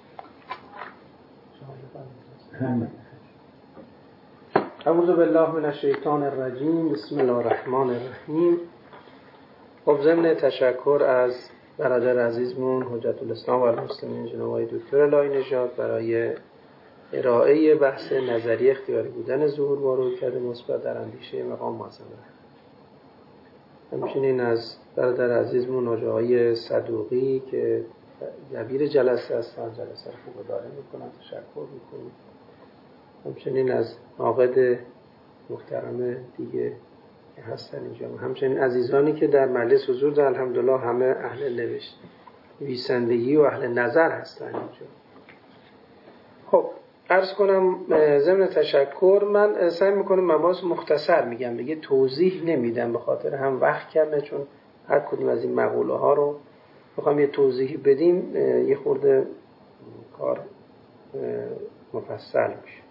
کنیم. اعوذ بالله من الشیطان الرجیم. بسم الله الرحمن الرحیم. خب ضمن تشکر از برادر عزیزمون حجت الاسلام و المسلمین جناب آقای دکتر الهی نژاد برای ارائه بحث نظری اختیاری بودن ظهور با رویکرد مثبت در اندیشه مقام معظم رهبر. همچنین از برادر عزیزمون آقای صدوقی که دبیر جلسه هستن، جلسه رو خوب اداره میکنن، تشکر میکنیم. همچنین از ناقد محترم دیگه که هستن اینجا، همچنین عزیزانی که در مجلس حضور دارن، الحمدلله همه اهل نوشت نویسندگی و اهل نظر هستن اینجا. خب عرض کنم ضمن تشکر من سعی میکنم مباحث مختصر میگم دیگه، توضیح نمیدم به خاطر هم وقت کمه، چون هر کدوم از این مقوله ها رو بخوام یه توضیحی بدیم یه خورده کار مفصل میشه.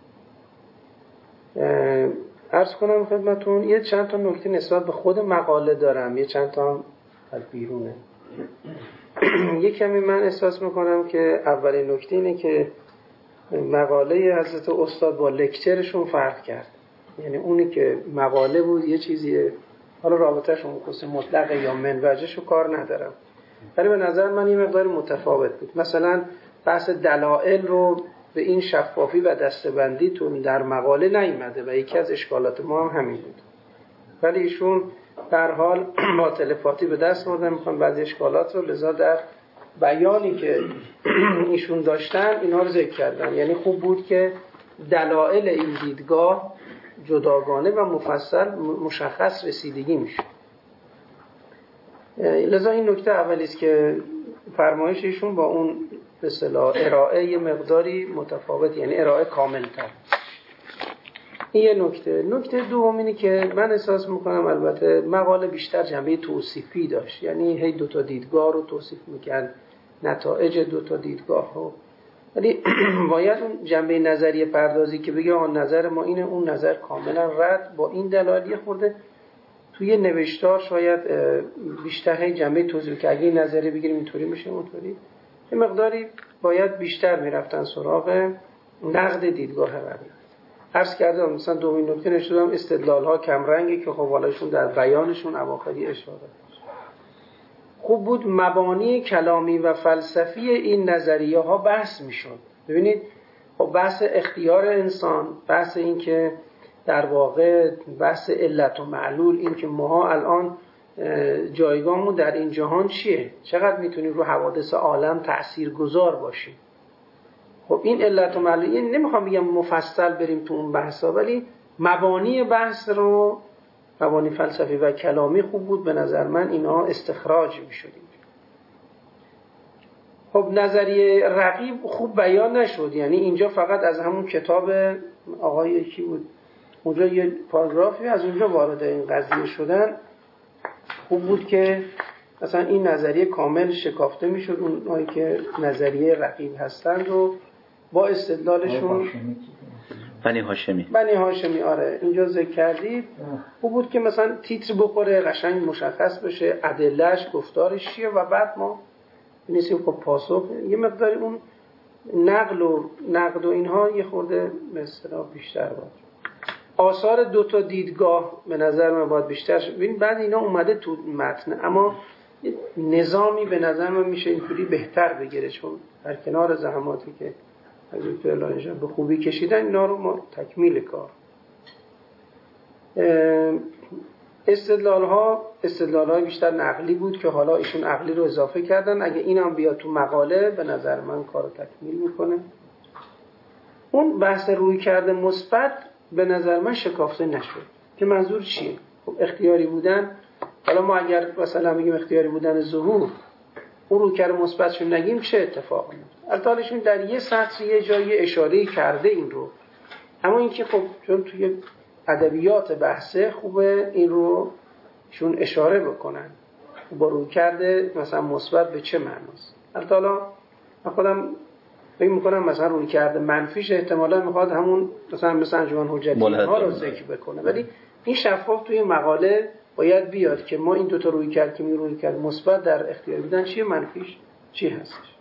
عرض کنم خدمتون یه چند تا نکته نسبت به خود مقاله دارم، یه چند تا هم از بیرونه. یه کمی من احساس میکنم که اولین نکته اینه که مقاله حضرت استاد با لکچرشون فرق کرد. یعنی اونی که مقاله بود یه چیزیه، حالا رابطهشون خصوص مطلقه یا منوجهشو کار ندارم، ولی به نظر من یه مقدار متفاوت بود. مثلا بحث دلائل رو به این شفافی و دسته‌بندی تو در مقاله نیامده و یکی از اشکالات ما هم همین بود، ولی ایشون در حال با تلپاتی به دست آوردن، میخوان بعضی اشکالات رو، لذا در بیانی که ایشون داشتن اینا رو ذکر کردن. یعنی خوب بود که دلایل این دیدگاه جداگانه و مفصل مشخص رسیدگی میشه. لذا این نکته اولی است که فرمایش ایشون با اون به اصطلاح ارائه یه مقداری متفاوت، یعنی ارائه کامل تر. این یه نکته. نکته دوم اینه که من احساس میکنم البته مقاله بیشتر جنبه توصیفی داشت، یعنی هی دو تا دیدگاه رو توصیف میکرد، نتایج دو تا دیدگاه رو، ولی باید اون جنبه نظریه پردازی که بگه آن نظر ما اینه، اون نظر کاملا رد با این دلایل خورده توی نوشتار شاید بیشتر هی جنبه توضیح که اگه این نظریه بگیریم اینطوری میشه اونطوری، یه مقداری باید بیشتر میرفتن سراغ نقد دیدگاه روی. عرض کردم مثلا دومین نکته نشدم استدلال ها کم رنگی که خب والاشون در بیانشون اواخری اشاره داشت. خوب بود مبانی کلامی و فلسفی این نظریه ها بحث میشد. ببینید خب بحث اختیار انسان، بحث این که در واقع بحث علت و معلول، این که ما الان جایگاهمون در این جهان چیه، چقدر میتونیم رو حوادث عالم تأثیر گذار باشیم. خب این علت و معلول، این نمیخوام بگم مفصل بریم تو اون بحثا، ولی مبانی بحث رو، مبانی فلسفی و کلامی خوب بود به نظر من اینا استخراج میشدیم. خب نظریه رقیب خوب بیان نشد، یعنی اینجا فقط از همون کتاب آقای کی بود اونجا یه پاراگرافی از اونجا وارد این قضیه شدن. خوب بود که مثلا این نظریه کامل شکافته میشد، اونایی که نظریه رقیب هستند و با استدلالشون. بنی هاشمی بنی هاشمی آره اینجا ذکر کردید. خوب بود که مثلا تیتر بخوره، قشنگ مشخص بشه ادلهش، گفتارش چیه، و بعد ما بنویسیم خب پاسخ. یه مقداری اون نقل و نقد و اینها یه خورده به اصطلاح بیشتر بود. آثار دو تا دیدگاه به نظر من باید بیشتر شد. ببین بعد اینا اومده تو متن، اما نظامی به نظر من میشه اینطوری بهتر بگیره، چون در کنار زحماتی که از دکتر لاینژان به خوبی کشیدن اینا رو ما تکمیل کار. استدلال ها استدلال های بیشتر نقلی بود که حالا ایشون عقلی رو اضافه کردن. اگه اینم بیاد تو مقاله به نظر من کارو تکمیل میکنه. اون بحث روی کرده مثبت به نظر من شکافته نشد. که منظور چیه؟ خب اختیاری بودن، حالا ما اگر مثلا بگیم اختیاری بودن ظهور، اون روی کرده مثبتشو نگیم چه اتفاقی میفته؟ البته در یه سطر یه جایی اشاره کرده این رو، اما اینکه خب چون توی ادبیات بحثه خوبه این رو شون اشاره بکنن با روی کرده مثلا مثبت به چه معناست. البته حالا من خودم فکر میکنم مثلا روی کرده منفیش احتمالا میخواد همون مثلا مثلا انجمن حجتی ها رو ذکر بکنه، ولی این شفاف توی مقاله باید بیاد که ما این دوتا روی کرد که می روی کرد مثبت در اختیار بودن چیه، منفیش چی هستش.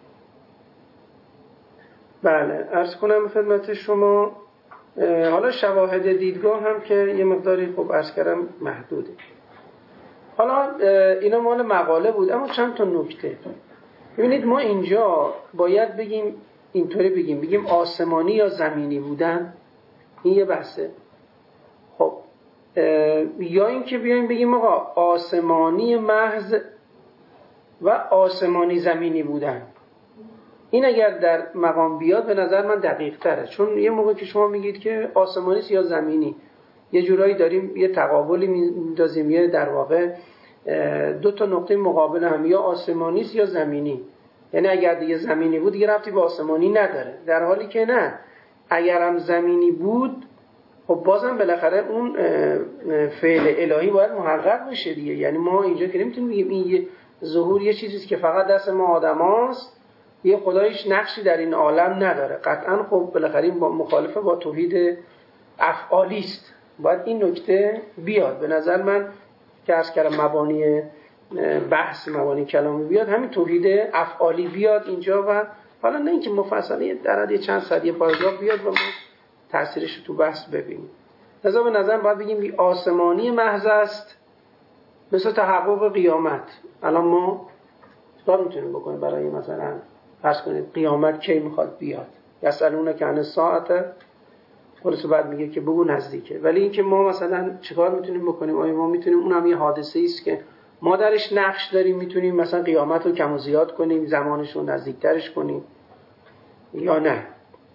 بله عرض کنم خدمت شما حالا شواهد دیدگاه هم که یه مقداری خوب عرض کردم محدوده. حالا اینا مال مقاله بود، اما چند تا نکته. ببینید ما اینجا باید بگیم اینطوری بگیم بگیم آسمانی یا زمینی بودن، این یه بحثه. خب یا این که بیایم بگیم آقا آسمانی محض و آسمانی زمینی بودن، این اگر در مقام بیاد به نظر من دقیق تره، چون یه موقع که شما میگید که آسمانی یا زمینی یه جورایی داریم یه تقابلی میندازیم، یه در واقع دو تا نقطه مقابل هم، یا آسمانی یا زمینی، یعنی اگر دیگه زمینی بود دیگه ربطی به آسمانی نداره، در حالی که نه، اگر هم زمینی بود خب بازم بالاخره اون فعل الهی باید محقق بشه دیگه. یعنی ما اینجا که نمیتونیم بگیم این یه ظهور یه چیزیست که فقط دست ما آدماست، یه خدایش نقشی در این عالم نداره. قطعا خب بالاخره با مخالفه با توحید افعالی است. باید این نکته بیاد. به نظر من که عرض کردم مبانی بحث مبانی کلامی بیاد، همین توحید افعالی بیاد اینجا، و حالا نه اینکه مفصلی در حد چند صد یه پاراگراف بیاد و ما تأثیرش رو تو بحث ببینیم. لذا به نظر باید بگیم آسمانی محض است، مثل تحقق قیامت. الان ما چطور میتونیم بکنیم برای مثلا فرض کنید قیامت کی میخواد بیاد؟ یسالونک عن الساعة خلاص بعد میگه که بگو نزدیکه. ولی اینکه ما مثلا چیکار میتونیم بکنیم؟ آیا ما میتونیم، اونم یه حادثه است که ما درش نقش داریم، میتونیم مثلا قیامت رو کم و زیاد کنیم، زمانش رو نزدیکترش کنیم یا نه؟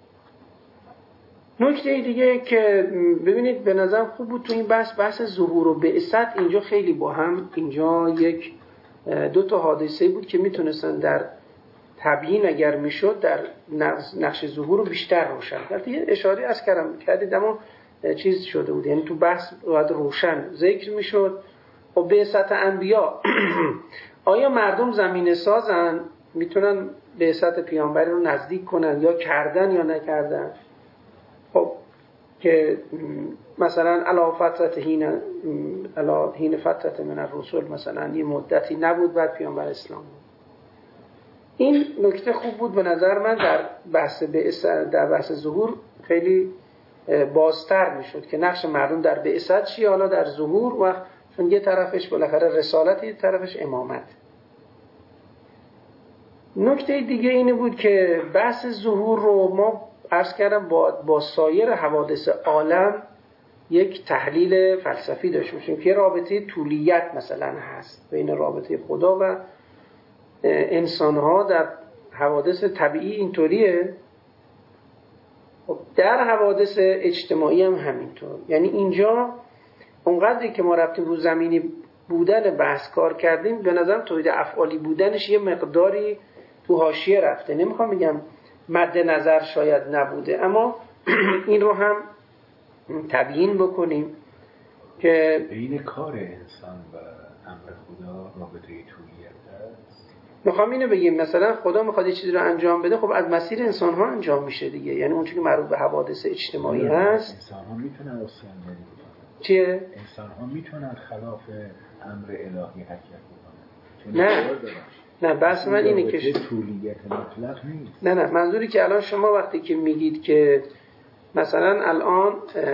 نکته دیگه که ببینید به نظرم خوب بود تو این بحث، بحث ظهور و بعثت اینجا خیلی با هم، اینجا یک دو تا حادثه بود که میتونستن در تبیین اگر میشد در نقش ظهور رو بیشتر روشن کرد. یه اشاره از کردم کردید اما چیز شده بود، یعنی تو بحث باید روشن ذکر میشد. و بعثت انبیا آیا مردم زمینه سازن میتونن بعثت پیامبری رو نزدیک کنن یا کردن یا نکردن؟ خب که مثلا علا فترت هین علا هین فترت من الرسول مثلا یه مدتی نبود بعد پیامبر اسلام بود. این نکته خوب بود به نظر من در بحث بعثت، در بحث ظهور خیلی بازتر میشد که نقش مردم در بعثت چیه، حالا در ظهور، و چون یه طرفش بالاخره رسالت، یه طرفش امامت. نکته دیگه اینه بود که بحث ظهور رو ما عرض کردم با, با سایر حوادث عالم یک تحلیل فلسفی داشته باشیم که رابطه طولیت مثلا هست بین رابطه خدا و انسانها در حوادث طبیعی اینطوریه، در حوادث اجتماعی هم همینطور. یعنی اینجا اونقدری که ما رفتیم رو زمینی بودن بحث کار کردیم، به نظرم توحید افعالی بودنش یه مقداری تو حاشیه رفته. نمیخوام بگم مد نظر شاید نبوده، اما این رو هم تبیین بکنیم که بین کار انسان و امر خدا رابطه طولیت هست. میخوام اینو بگیم مثلا خدا میخواد یه چیزی رو انجام بده، خب از مسیر انسان ها انجام میشه دیگه، یعنی اون چیزی که مربوط به حوادث اجتماعی هست. انسان ها میتونن عصیان بکنن. چیه؟ انسان ها میتونن خلاف امر الهی حرکت بکنن. نه نه بحث من اینه که طولیت مطلق نیست. نه نه منظوری که الان شما وقتی که میگید که مثلا الان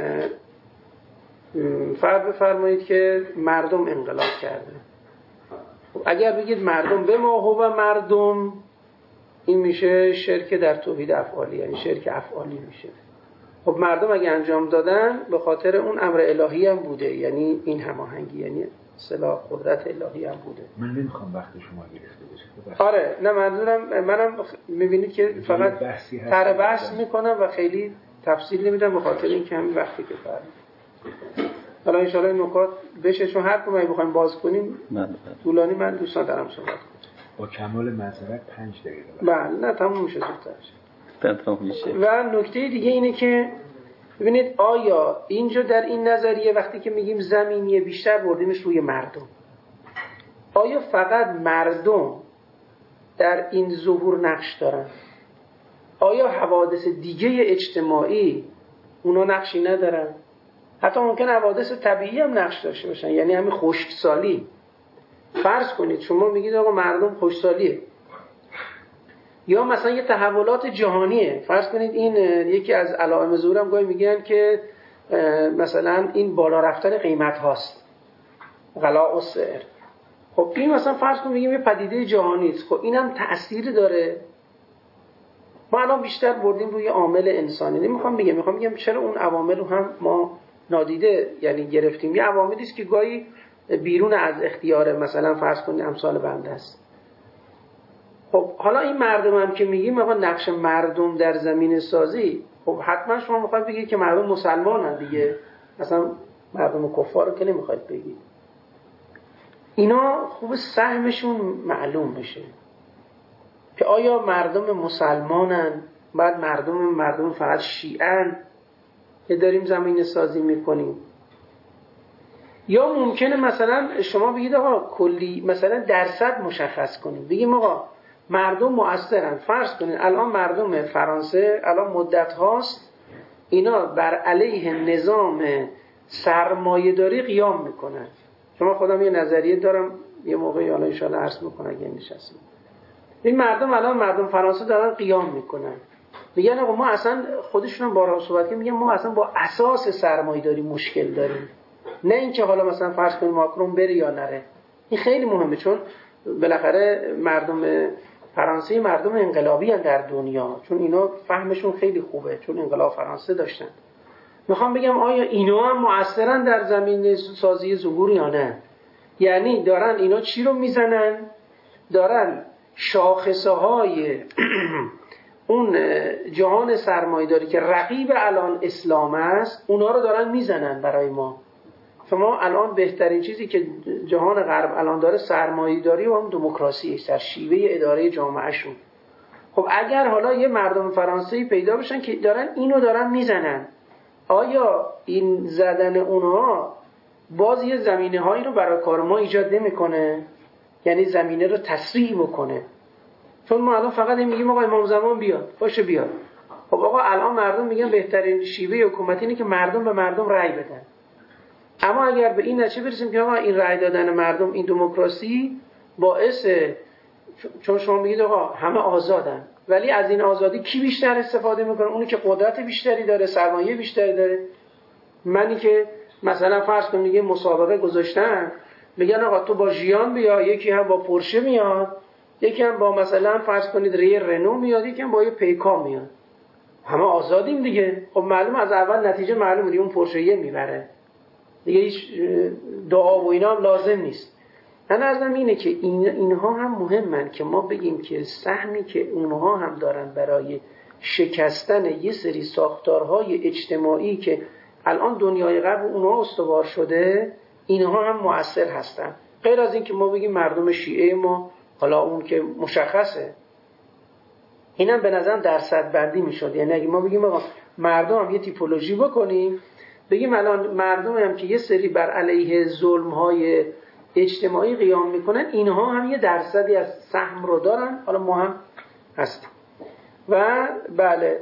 فرض بفرمایید که مردم انقلاب کرده، اگر بگید مردم به ما هو مردم، این میشه شرک در توحید افعالی، یعنی شرک افعالی میشه. خب مردم اگه انجام دادن به خاطر اون امر الهی هم بوده، یعنی این هماهنگی، یعنی اصطلاح قدرت الهی هم بوده. من نمیخوام وقت شما گرفته بشه. آره نه منظورم منم میبینید که فقط تر بحث میکنم و خیلی تفصیل نمیدم به خاطر این که همین وقتی که فرد. حالا ان شاءالله این نکات بشه، چون هر کدوم بخوایم باز کنیم طولانی، من دوستان دارم صحبت کنم. با کمال معذرت پنج دقیقه. بله نه تموم میشه زودتر. تموم میشه. و نکته دیگه اینه که ببینید آیا اینجا در این نظریه وقتی که میگیم زمینیه بیشتر بردیمش روی مردم، آیا فقط مردم در این ظهور نقش دارن؟ آیا حوادث دیگه اجتماعی اونا نقشی ندارن؟ حتی ممکن حوادث طبیعی هم نقش داشته باشن، یعنی همین خشکسالی. فرض کنید شما میگید آقا مردم خشکسالیه، یا مثلا یه تحولات جهانیه. فرض کنید این یکی از علائم ظهور هم گاهی میگن که مثلا این بالا رفتن قیمت هاست، غلاء السعر. خب این مثلا فرض کنید میگیم یه پدیده جهانی است، خب اینم تأثیر داره. ما الان بیشتر بردیم روی عامل انسانی. نمیخوام بگم، میخوام بگم چرا اون عوامل رو هم ما نادیده یعنی گرفتیم. یه عواملی است که گاهی بیرون از اختیار مثلا فرض کنید امثال بنده است. خب حالا این مردم هم که میگیم آقا نقش مردم در زمین سازی، خب حتما شما میخواید بگید که مردم مسلمانن دیگه، مثلا مردم کفار رو که نمیخواید بگید. اینا خوب سهمشون معلوم بشه که آیا مردم مسلمانن، بعد مردم مردم فقط شیعن که داریم زمین سازی میکنیم، یا ممکنه مثلا شما بگید آقا کلی مثلا درصد مشخص کنیم، بگیم آقا مردم مؤثرن. فرض کنید الان مردم فرانسه الان مدت هاست اینا بر علیه نظام سرمایه‌داری قیام میکنن. شما خودم یه نظریه دارم، یه موقعی حالا ان شاءالله عرض میکنم اگه نشستیم. این مردم الان مردم فرانسه دارن قیام میکنن، میگن آقا ما اصلا خودشون هم بارها صحبت کردن، میگن ما اصلا با اساس سرمایه‌داری مشکل داریم، نه اینکه حالا مثلا فرض کنید ماکرون بره یا نره. این خیلی مهمه، چون بالاخره مردم فرانسه مردم انقلابی هستند در دنیا، چون اینا فهمشون خیلی خوبه، چون انقلاب فرانسه داشتن. میخوام بگم آیا اینا هم مؤثرن در زمینه سازی ظهور یا نه؟ یعنی دارن اینا چی رو میزنن؟ دارن شاخصه های اون جهان سرمایه‌داری که رقیب الان اسلام است، اونا رو دارن میزنن برای ما. شما الان بهترین چیزی که جهان غرب الان داره سرمایه‌داری و هم دموکراسی است در شیوه اداره جامعهشون. خب اگر حالا یه مردم فرانسوی پیدا بشن که دارن اینو دارن میزنن، آیا این زدن اونها باز یه زمینه هایی رو برای کار ما ایجاد نمیکنه؟ یعنی زمینه رو تسریع بکنه. چون ما الان فقط میگیم آقا امام زمان بیاد، باشه بیاد. خب آقا الان مردم میگن بهترین شیوه حکومتی اینه که مردم به مردم رأی بدن. اما اگر به این نتیجه برسیم که آقا این رأی دادن مردم، این دموکراسی باعث، چون شما میگید آقا همه آزادن، ولی از این آزادی کی بیشتر استفاده میکنه؟ اونی که قدرت بیشتری داره، سرمایه بیشتری داره. منی که مثلا فرض کنید یه مسابقه گذاشتن، میگن آقا تو با ژیان بیا، یکی هم با پورشه میاد، یکی هم با مثلا فرض کنید ری رنو میاد، یکی هم با یه پیکا میاد. همه آزادیم دیگه. خب معلوم از اول نتیجه معلومه دیگه اون پورشه یه میبره دیگه، هیچ دعا و اینا هم لازم نیست. من عرضم اینه که این اینها هم مهمن که ما بگیم که سهمی که اونها هم دارن برای شکستن یه سری ساختارهای اجتماعی که الان دنیای غرب اونها استوار شده، اینها هم مؤثر هستن. غیر از این که ما بگیم مردم شیعه ما، حالا اون که مشخصه، اینم به نظرم درصد بندی میشد. یعنی اگه ما بگیم آقا مردم هم یه تیپولوژی بکنیم، بگیم الان مردم هم که یه سری بر علیه ظلم‌های اجتماعی قیام میکنن، اینها هم یه درصدی از سهم رو دارن، حالا ما هم هستیم. و بله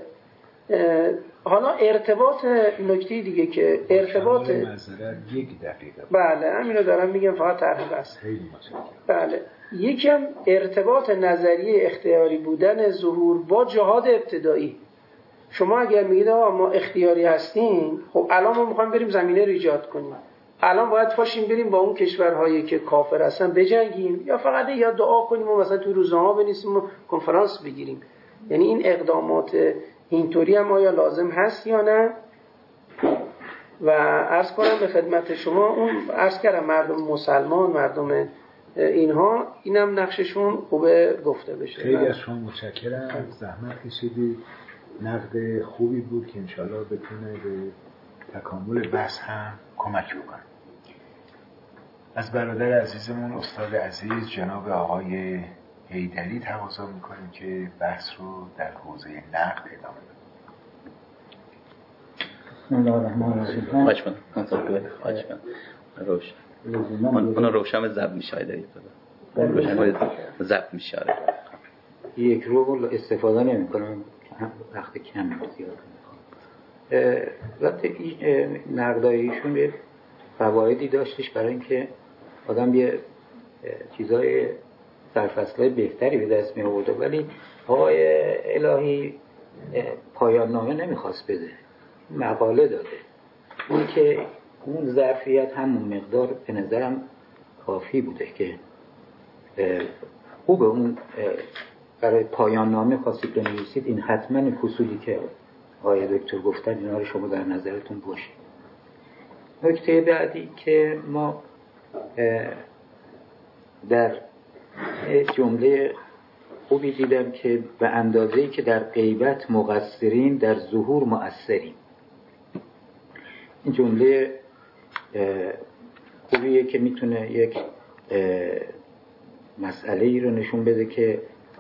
حالا ارتباط، نکته دیگه که ارتباط یک دقیقه، بله همین رو دارم میگم، فقط طرح بس. بله یکم ارتباط نظریه اختیاری بودن ظهور با جهاد ابتدایی. شما اگر میگید آقا ما اختیاری هستیم، خب الان ما میخوایم بریم زمینه رو ایجاد کنیم، الان باید پاشیم بریم با اون کشورهایی که کافر هستن بجنگیم، یا فقط یا دعا کنیم و مثلا تو روزنامه بنویسیم و کنفرانس بگیریم؟ یعنی این اقدامات اینطوری هم آیا لازم هست یا نه؟ و عرض کنم به خدمت شما، اون عرض کردم مردم مسلمان، مردم اینها، اینم نقششون خوبه گفته بشه. خیلی از شما متشکرم، زحمت کشیدید، نقد خوبی بود که انشالله بتونه به تکامل بحث هم کمک بکنه. از برادر عزیزمون استاد عزیز جناب آقای حیدری تقاضا میکنیم که بحث رو در حوزه نقد ادامه بدیم. بسم الله الرحمن الرحیم. خواهش می‌کنم. خواهش می‌کنم. روشن. اون روشن ضبط میشه دارید. روشن ضبط میشه. یک رو استفاده نمی‌کنم، وقت کم زیاد می‌خوام. وقتی نقدایشون به فوایدی داشتش برای اینکه آدم یه چیزای سرفصلای بهتری به دست می آورد، ولی آقای الهی پایان نامه نمیخواست بده، مقاله داده. اون که اون ظرفیت همون مقدار به نظرم کافی بوده که خوب اون برای پایان نامه خواستید بنویسید، این حتما این فصولی که آقای دکتر گفتن اینا رو شما در نظرتون باشه. نکته بعدی که ما در جمله خوبی دیدم که به اندازه‌ای که در غیبت مقصرین در ظهور مؤثرین. این جمله خوبیه که میتونه یک مسئله ای رو نشون بده که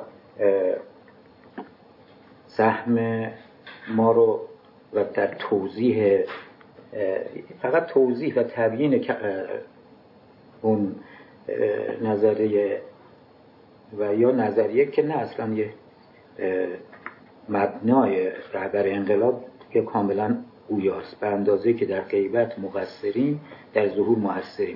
سهم ما رو و در توضیح، فقط توضیح و تبیین اون نظریه و یا نظریه که نه اصلا یه مبنای رهبر انقلاب که کاملا گویاست، به اندازه که در غیبت مقصرین در ظهور مؤثرین.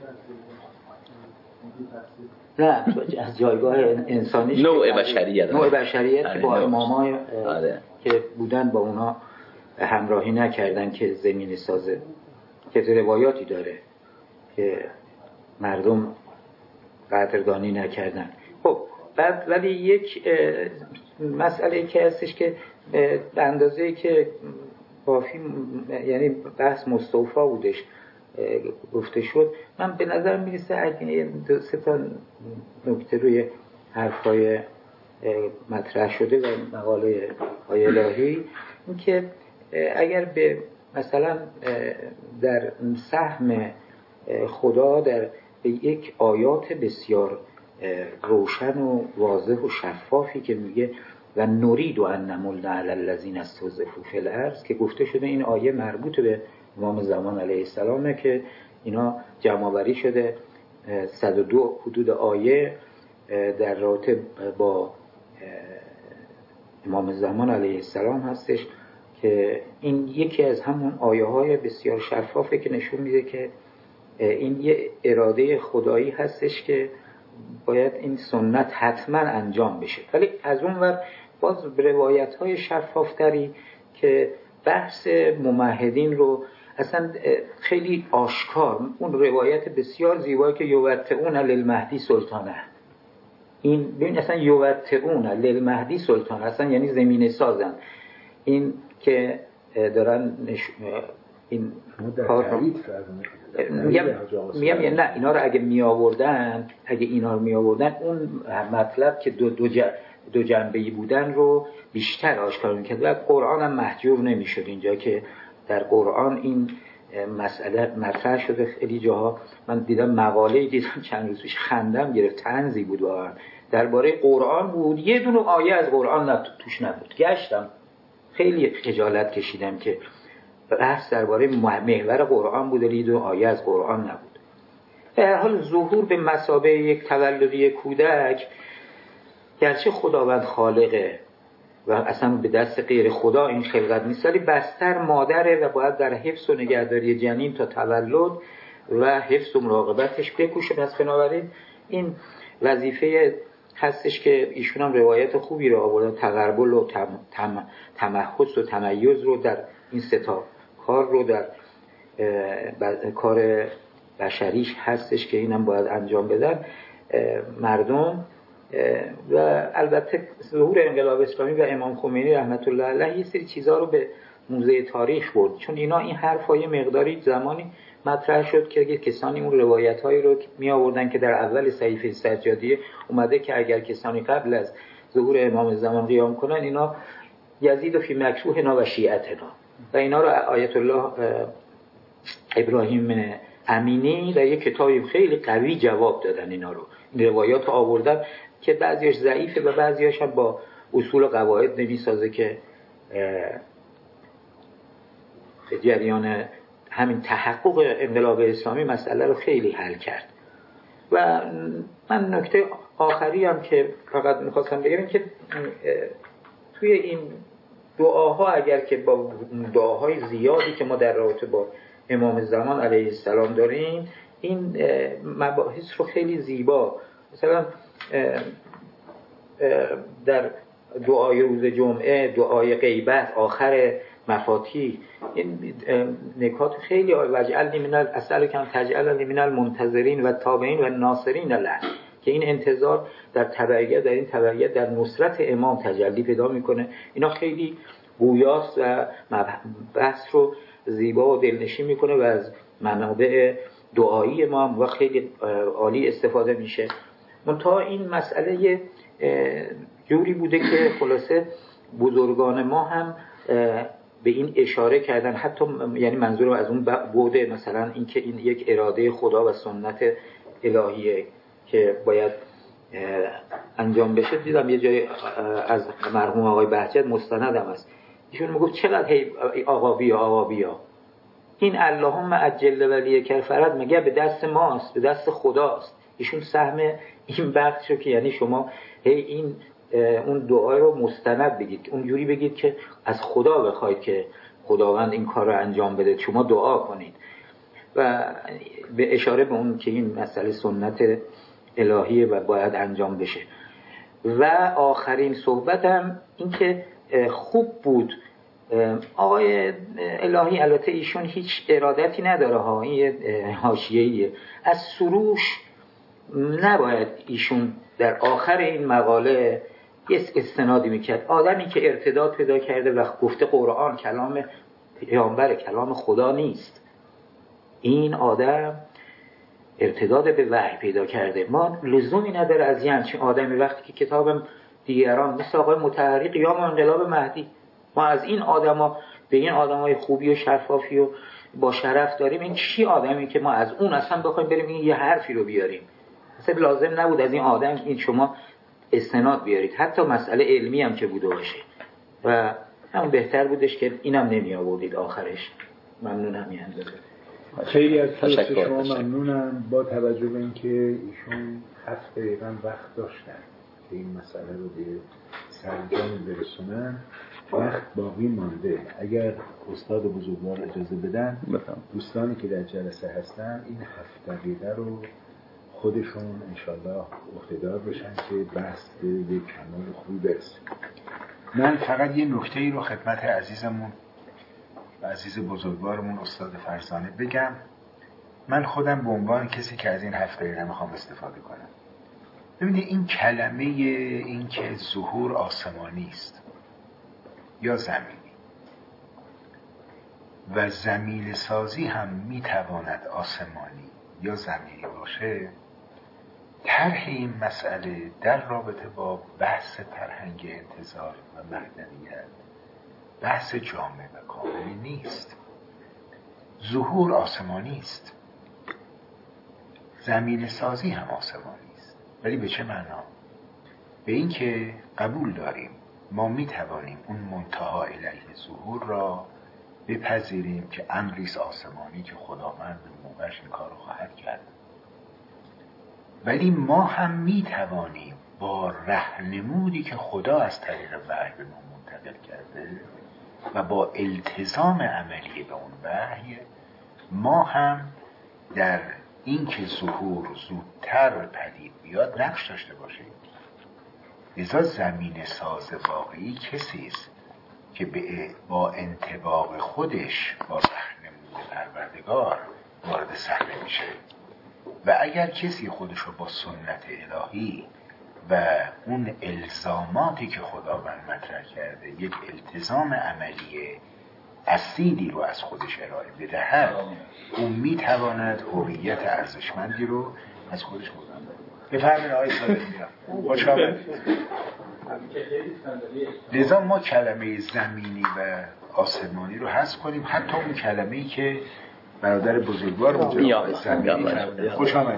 نه از جایگاه انسانی، نوع بشریت نوع بشریت که با امامای که بودن با اونا همراهی نکردن که زمین سازه، که روایاتی داره که مردم قدردانی نکردن. خب بعد ولی یک مسئله که هستش که به اندازه‌ای که کافی یعنی بحث مستوفا بودش گفته شد. من به نظر میرسه اگه دو سه تا نکته روی حرفای مطرح شده و مقاله های الهی، این که اگر به مثلا در سهم خدا در به یک آیات بسیار روشن و واضح و شفافی که میگه و نرید ان نمل علی الذین استضعفوا فی الارض، که گفته شده این آیه مربوط به امام زمان علیه السلامه که اینا جمع‌آوری شده صد و دو حدود آیه در رابطه با امام زمان علیه السلام هستش که این یکی از همون آیه های بسیار شفافه که نشون میده که این یه اراده خدایی هستش که باید این سنت حتما انجام بشه. ولی از اون ور باز روایت های شفافتری که بحث ممهدین رو اصلا خیلی آشکار، اون روایت بسیار زیبایی که یوتئون للمهدی سلطانه، این ببین اصلا یوتئون للمهدی سلطانه اصلا یعنی زمینه سازن، این که دارن نش... این کار میگم میگم نه اینا رو اگه می آوردن اگه اینا رو می آوردن اون مطلب که دو دو, ج... دو جنبه‌ای بودن رو بیشتر آشکار می‌کرد و قرآن هم محجور نمی‌شد. اینجا که در قرآن این مسئله مطرح شده خیلی جاها، من دیدم مقاله‌ای دیدم چند روز پیش خندم گرفت، طنزی بود واقعا درباره قرآن بود، یه دونه آیه از قرآن نت... توش نبود. گشتم خیلی خجالت کشیدم که بحث درباره محور قرآن بود، یه دونه آیه از قرآن نبود. به هر حال ظهور به مثابه یک تولدی کودک گرچه خداوند خالقه و اصلا به دست غیر خدا این خلقت نیست، ولی بستر مادره و باید در حفظ و نگهداری جنین تا تولد و حفظ و مراقبتش بکوشه. پس بنابراین این وظیفه هستش که ایشون هم روایت خوبی رو آوردن، تقربل و تم، تم، تمحص و تمیز رو در این سه تا کار رو در کار بشریش هستش که اینم باید انجام بدن مردم. و البته ظهور انقلاب اسلامی و امام خمینی رحمت الله علیه یه سری چیزها رو به موزه تاریخ برد، چون اینا این حرفای مقداری زمانی مطرح شد که کسانی اون روایت‌هایی رو می آوردن که در اول صحیفه سجادیه اومده که اگر کسانی قبل از ظهور امام زمان قیام کنن اینا یزید فی مکروهنا و شیعتنا، و اینا رو آیت الله ابراهیم امینی در یک کتابی خیلی قوی جواب دادن. اینا رو این روایات رو آوردن که بعضیش ضعیفه و بعضیش هم با اصول و قواعد نمیسازه که جریان همین تحقق انقلاب اسلامی مسئله رو خیلی حل کرد. و من نکته آخری هم که فقط میخواستم بگم که توی این دعاها اگر که با دعاهای زیادی که ما در رابطه با امام زمان علیه السلام داریم این مباحث رو خیلی زیبا، مثلا در دعای روز جمعه، دعای غیبت، آخر مفاتیح، این نکات خیلی وجعلنی من الاصل کم تجعلنی من المنتظرین و تابعین و ناصرین له، که این انتظار در تبعیت در این تبعیت در نصرت امام تجلی پیدا میکنه. اینا خیلی گویاست و بحث رو زیبا و دلنشین میکنه و از منابع دعایی ما هم و خیلی عالی استفاده میشه. منتها این مسئله جوری بوده که خلاصه بزرگان ما هم به این اشاره کردن، حتی یعنی منظورم از اون بوده مثلا این که این یک اراده خدا و سنت الهیه که باید انجام بشه. دیدم یه جای از مرحوم آقای بهجت مستندم است، ایشون میگفت چقدر هی آقا بیا آقا بیا، این اللهم عجل ولی کفرت مگه به دست ماست؟ به دست خداست. ایشون سهم این بخش رو که یعنی شما هی این اون دعا رو مستند بگید، اونجوری بگید که از خدا بخواید که خداوند این کار رو انجام بده، شما دعا کنید و به اشاره به اون که این مسئله سنت الهیه و باید انجام بشه. و آخرین صحبتم این که خوب بود آقای الهی، البته ایشون هیچ ارادتی نداره ها، این حاشیه‌ایه، از سروش نباید ایشون در آخر این مقاله یه استنادی میکرد. آدمی که ارتداد پیدا کرده و گفته قرآن کلام پیامبر کلام خدا نیست. این آدم ارتداد به وحی پیدا کرده. ما لزومی نداره از یه همچین آدمی وقتی که کتابم دیگران مثل آقای مطهری قیام انقلاب مهدی، ما از این آدما به این آدمای خوبی و شفافی و با شرف داریم، این چی آدمی که ما از اون اصلا بخوایم بریم این یه حرفی رو بیاریم؟ اصلا لازم نبود از این آدم این شما استناد بیارید، حتی مسئله علمی هم که بوده باشه. و همون بهتر بودش که اینم نمی آوردید آخرش. ممنونم یه اندازه. خیلی از شما ممنونم، با توجه به اینکه ایشون هفت دقیقه وقت داشتن که این مسئله رو به سرانجام برسونن. وقت باقی مانده. اگر استاد بزرگوار اجازه بدن دوستانی که در جلسه هستن این هفت دقیقه رو خودشون انشالله اقتدار بشن که بحث به یک کمال خوبی برسه. من فقط یه نکته ای رو خدمت عزیزمون و عزیز بزرگوارمون استاد فرزانه بگم. من خودم به عنوان کسی که از این هفت دقیقه میخوام استفاده کنم، ببینید این کلمه این که ظهور آسمانی است یا زمینی و زمین سازی هم میتواند آسمانی یا زمینی باشه، طرح این مسئله در رابطه با بحث فرهنگ انتزاع و معنویت بحث جامع و کاملی نیست. ظهور آسمانی است، زمین سازی هم آسمانی است، ولی به چه معنا؟ به این که قبول داریم ما می توانیم اون منتها الیه ظهور را بپذیریم که امریست آسمانی که خداوند به موقعش این کار رو خواهد کرد، ولی ما هم می توانیم با رهنمودی که خدا از طریق وحی به ما منتقل کرده و با التزام عملی به اون وحی، ما هم در این که ظهور زودتر پدید بیاد نقش داشته باشیم. لذا زمین ساز واقعی کسی است که با انطباق خودش با رهنمود پروردگار وارد صحنه میشه و اگر کسی خودش رو با سنت الهی و اون الزاماتی که خداوند مطرح کرده یک التزام عملی اصیلی رو از خودش ارائه بدهد، اون میتواند هویت ارزشمندی رو از خودش بردن. بفرمایید آقای صادقی، خوش آمدید. لذا ما کلمه زمینی و آسمانی رو حذف کنیم، حتی اون کلمه‌ای که برادر بزرگوار جناب زمینی فرمودن. خوش آمدید.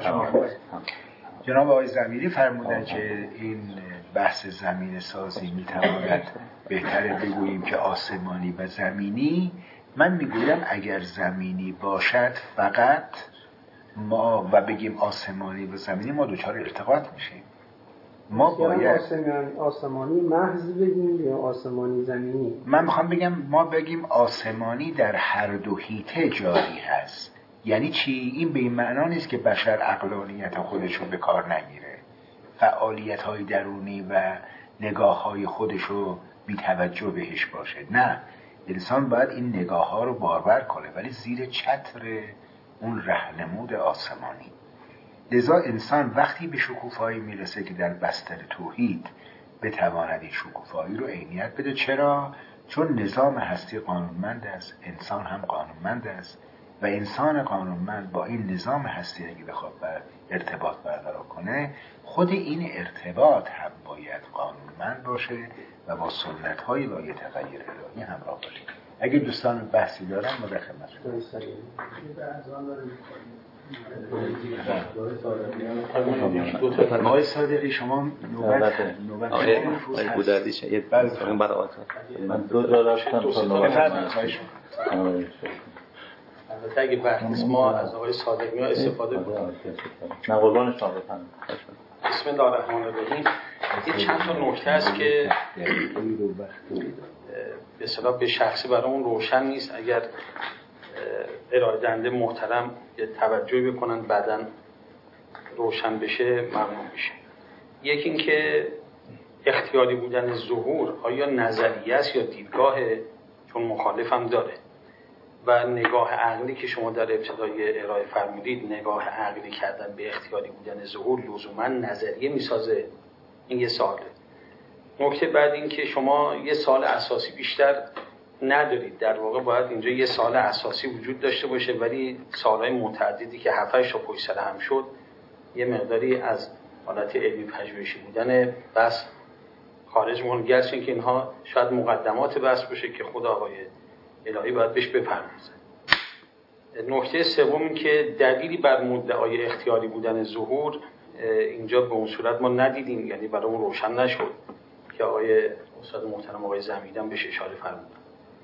جناب آقای زمینی فرمودن که این بحث زمین سازی میتواند بهتره بگوییم که آسمانی و زمینی. من میگویم اگر زمینی باشد فقط ما و بگیم آسمانی و زمینی، ما دوچار ارتباط میشیم. ما باید آسمانی محض بگیم یا آسمانی زمینی؟ من میخوام بگم ما بگیم آسمانی در هر دو حیطه جاری هست. یعنی چی؟ این به این معنا نیست که بشر عقلانیت خودش رو به کار نگیره، فعالیت های درونی و نگاه های خودش رو بی توجه بهش باشه. نه، انسان باید این نگاه ها رو بارور کنه، ولی زیر چتر اون رهنمود آسمانی. لذا انسان وقتی به شکوفایی میرسه که در بستر توحید بتواند این شکوفایی رو عینیت بده. چرا؟ چون نظام هستی قانونمند است، انسان هم قانونمند است و انسان قانونمند با این نظام هستی اگه بخواد بر ارتباط برقرار کنه، خود این ارتباط هم باید قانونمند باشه و با سنت های لایه تغییر الهی همراه باشه. اگه دوستان بحثی دارن ما در خدمتشون. آقای صادقی شما نوبت نوبت آقای بودردی شاید برای برای من دو را داشتم بفرمایید. البته اگه وقت نیست ما از آقای صادقی ها استفاده کنیم. نه قربان شما بفرمایید. بسم الله الرحمن الرحیم. این چند تا نکته است که به اصطلاح به شخصی برامون روشن نیست. اگر ارائه دهنده محترم یه توجهی بکنن بعداً روشن بشه ممنون میشه. یکی این که اختیاری بودن ظهور آیا نظریه است یا دیدگاهه، چون مخالفم داره و نگاه عقلی که شما در ابتدای ارائه فرمودید، نگاه عقلی کردن به اختیاری بودن ظهور لزوما نظریه میسازه. این یه سواله. نکته بعد این که شما یه سوال اساسی بیشتر ندارید. در واقع باید اینجا یه سوال اساسی وجود داشته باشه، ولی سوالای متعددی که هفت هشت تا پشت سر هم شد یه مقداری از حالت علمی پژوهشی بودن بس خارج می‌کنه، گرچه اینکه اینها شاید مقدمات بحث باشه که خود آقای الهی باید بهش بپردازه. نکته سوم این که دلیلی بر مدعای اختیاری بودن ظهور اینجا به اون صورت ما ندیدیم، یعنی برامون روشن نشد که آقای استاد محترم آقای زمیدان بهش اشاره فرمودن.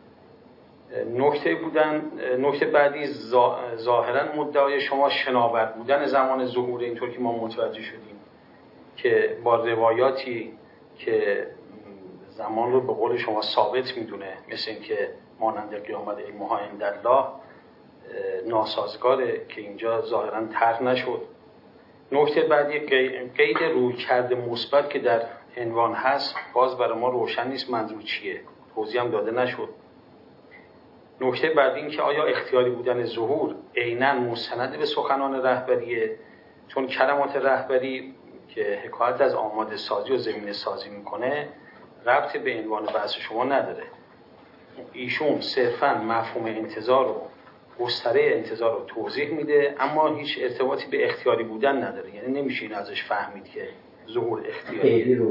نکته بودن نکته بعدی ظاهرا مدعای شما شناور بودن زمان ظهور، اینطور که ما متوجه شدیم که با روایاتی که زمان رو به قول شما ثابت میدونه، مثل اینکه مانند قیامت علمها عندالله ناسازگاره که اینجا ظاهرا طرح نشد. نکته بعدی قید رویکرد مثبت که در عنوان هست باز برای ما روشن نیست منظور چیه، توضیح هم داده نشد. نکته بعدی این که آیا اختیاری بودن ظهور عیناً مستند به سخنان رهبریه، چون کلمات رهبری که حکایت از آماده سازی و زمینه سازی میکنه ربط به عنوان بحث شما نداره. ایشون صرفاً مفهوم انتظار و گستره انتظار رو توضیح میده، اما هیچ ارتباطی به اختیاری بودن نداره. یعنی نمیشه این ازش فهمید که ظهور اختیاریه.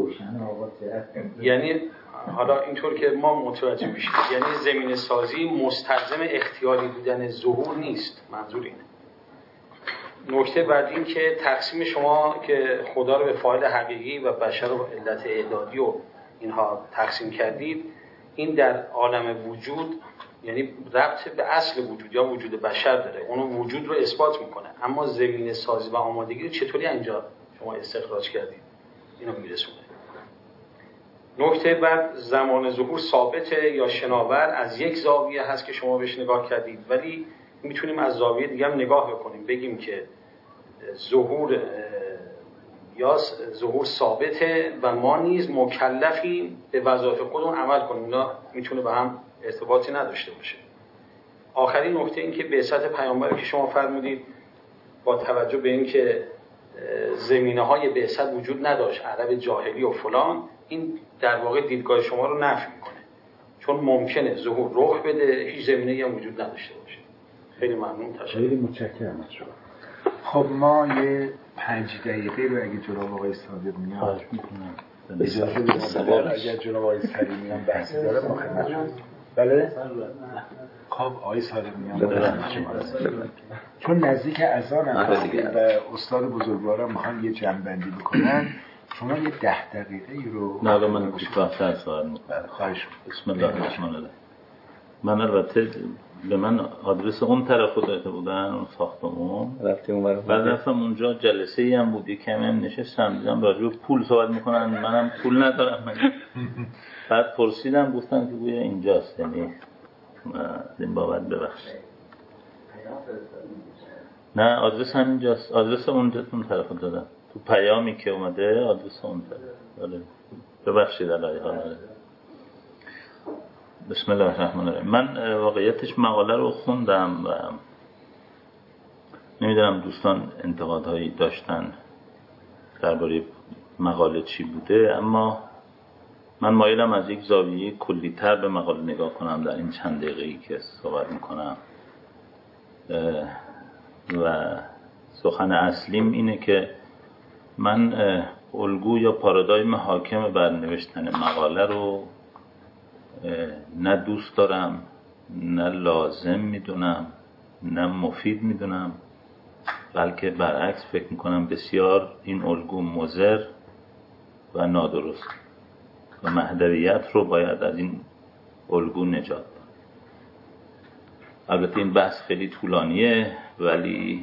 یعنی حالا اینطور که ما متوجه میشیم، یعنی زمینه سازی مستلزم اختیاری بودن ظهور نیست، منظور اینه. نکته بعد این که تقسیم شما که خدا رو به فاعل حقیقی و بشر رو علت اعدادی و اینها تقسیم کردید، این در عالم وجود یعنی ربط به اصل وجود یا وجود بشر داره، اونو وجود رو اثبات میکنه، اما زمینه سازی و آمادگی رو چطوری اینجا شما استخراج کردید اینو میرسونه. نکته بعد زمان ظهور ثابته یا شناور از یک زاویه هست که شما بهش نگاه کردید، ولی میتونیم از زاویه دیگه هم نگاه بکنیم، بگیم که ظهور یا ظهور ثابته و ما نیز مکلفیم به وظایف خودمون عمل کنیم. اینا میتونه به هم ارتباطی نداشته باشه. آخرین نکته این که بعثت پیامبر که شما فرمودید با توجه به این که زمینه های بعثت وجود نداشت، عرب جاهلی و فلان، این در واقع دیدگاه شما رو نفی میکنه، چون ممکنه ظهور رخ بده هیچ زمینه‌ای هم وجود نداشته باشه. خیلی ممنون، تشکر. خیلی متشکرم از شما. خب ما یه پنج دقیقه رو اگه جناب آقای صادق میاد خواهش میکنم اجازه بدید، اگر جناب آقای سلیمی هم بحثی داره ما خدمتشون. بله؟ خب آقای صادق میاد چون نزدیک اذان هم و استاد بزرگوارم میخوان یه جمع‌بندی بکنن، شما یه ده دقیقه ای رو نه من کوتاه‌تر سوال میکنم. خواهش بسم الله الرحمن الرحیم. من البته به من آدرس اون طرف داده بودن، اون ساختمون رفتیم اون برای بعد رفتم اونجا جلسه ای هم بود، کمی هم نشستم دیدم راجع به پول صحبت میکنن، منم پول ندارم من. بعد پرسیدم گفتن که گویا اینجاست، یعنی این بابت ببخشید. نه آدرس همینجاست، آدرس اونجا اون طرف دادم تو پیامی که اومده، آدرس اون طرف. ببخشید علی حال. بسم الله الرحمن الرحیم. من واقعیتش مقاله رو خوندم و نمیدونم دوستان انتقادهایی داشتن درباره مقاله چی بوده، اما من مایلم از یک زاویه کلی‌تر به مقاله نگاه کنم در این چند دقیقه‌ای که صحبت میکنم و سخن اصلیم اینه که من الگو یا پارادایم حاکم بر نوشتن مقاله رو نه دوست دارم، نه لازم میدونم، نه مفید میدونم، بلکه برعکس فکر میکنم بسیار این الگو مضر و نادرست و مهدویت رو باید از این الگو نجات داد. البته این بحث خیلی طولانیه، ولی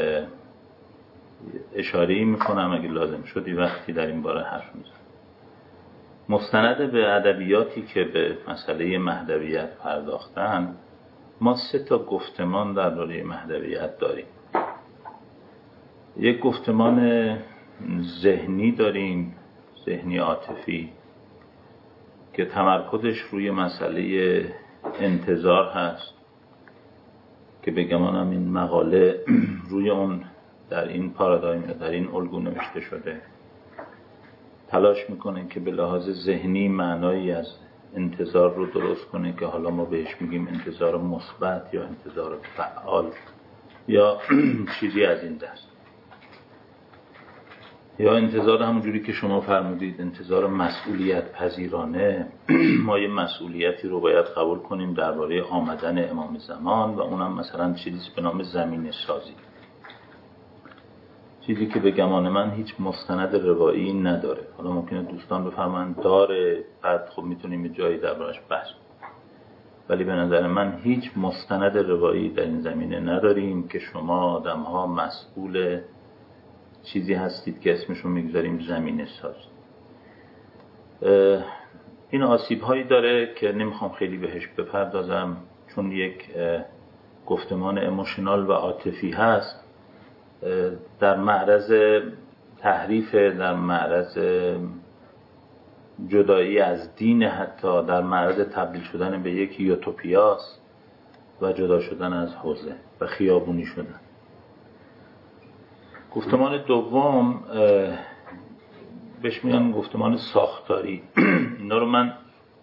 اشاره‌ای میکنم اگه لازم شدی وقتی در این باره حرف میزنم. مستند به ادبیاتی که به مسئله مهدویت پرداختن، ما سه تا گفتمان درباره مهدویت داریم. یک گفتمان ذهنی داریم، ذهنی عاطفی، که تمرکزش روی مسئله انتظار هست که به گمانم این مقاله روی اون در این پارادایم در این الگو نوشته شده. تلاش میکنه که به لحاظ ذهنی معنایی از انتظار رو درست کنه که حالا ما بهش میگیم انتظار مثبت یا انتظار فعال یا چیزی از این دست، یا انتظار همونجوری که شما فرمودید انتظار مسئولیت پذیرانه. ما یه مسئولیتی رو باید قبول کنیم درباره آمدن امام زمان و اونم مثلا چیزی به نام زمینه سازی، چیزی که به گمان من هیچ مستند روایی نداره. حالا ممکنه دوستان بفرمایند داره، بعد خب میتونیم یه جایی دربارش بحث، ولی به نظر من هیچ مستند روایی در این زمینه نداریم که شما آدم ها مسئول چیزی هستید که اسمشو میگذاریم زمینه ساز. این آسیب هایی داره که نمیخوام خیلی بهش بپردازم، چون یک گفتمان اموشنال و عاطفی هست، در معرض تحریف، در معرض جدایی از دین، حتی در معرض تبدیل شدن به یک یوتوپیاست و جدا شدن از حوزه و خیابونی شدن. گفتمان دوم بهش میگن گفتمان ساختاری. اینا رو من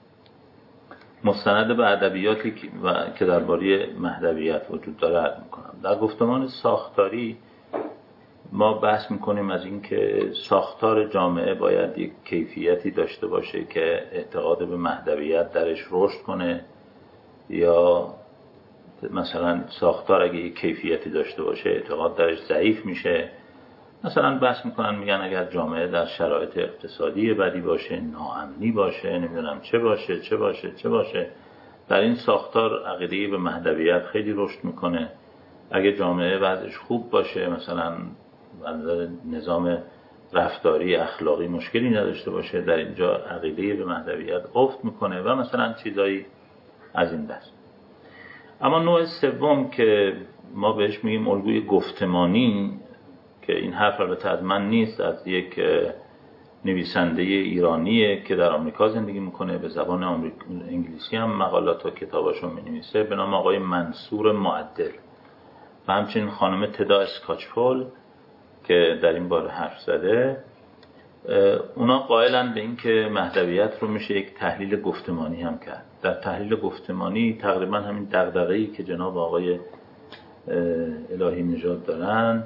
مستند به ادبیاتی که درباره مهدویت وجود داره عرض میکنم. در گفتمان ساختاری ما بحث میکنیم از این که ساختار جامعه باید یک کیفیتی داشته باشه که اعتقاد به مهدویت درش رشد کنه، یا مثلا ساختار اگه یک کیفیتی داشته باشه اعتقاد درش ضعیف میشه. مثلا بحث میکنن میگن اگر جامعه در شرایط اقتصادی بدی باشه، ناامنی باشه، نمیدونم چه باشه چه باشه چه باشه، در این ساختار عقیده به مهدویت خیلی رشد میکنه. اگه جامعه وضعش خوب باشه، مثلا نظام رفتاری اخلاقی مشکلی نداشته باشه، در اینجا عقیده به مهدویت افت میکنه و مثلا چیزایی از این دست. اما نوع سوم که ما بهش میگیم الگوی گفتمانی، که این حرف البته از من نیست، از یک نویسنده ایرانیه که در آمریکا زندگی میکنه، به زبان انگلیسی هم مقالات و کتاباشو مینویسه، به نام آقای منصور معدل، و همچنین خانم تدا اسکاچپول که در این باره حرف زده. اونا قائلن به این که مهدویت رو میشه یک تحلیل گفتمانی هم کرد. در تحلیل گفتمانی تقریبا همین دغدغه‌ای که جناب آقای الهی نژاد دارن